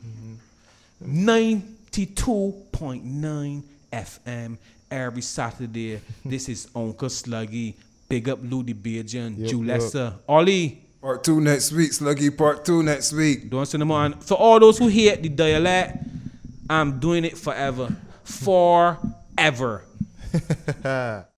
92.9 FM every Saturday. This is Uncle Sluggy. Big up Ludi Bajan, Julessa, Ollie. Part 2 next week, Sluggy. Part 2 next week. Don't send them on. For all those who hate the dialect, I'm doing it forever. Forever.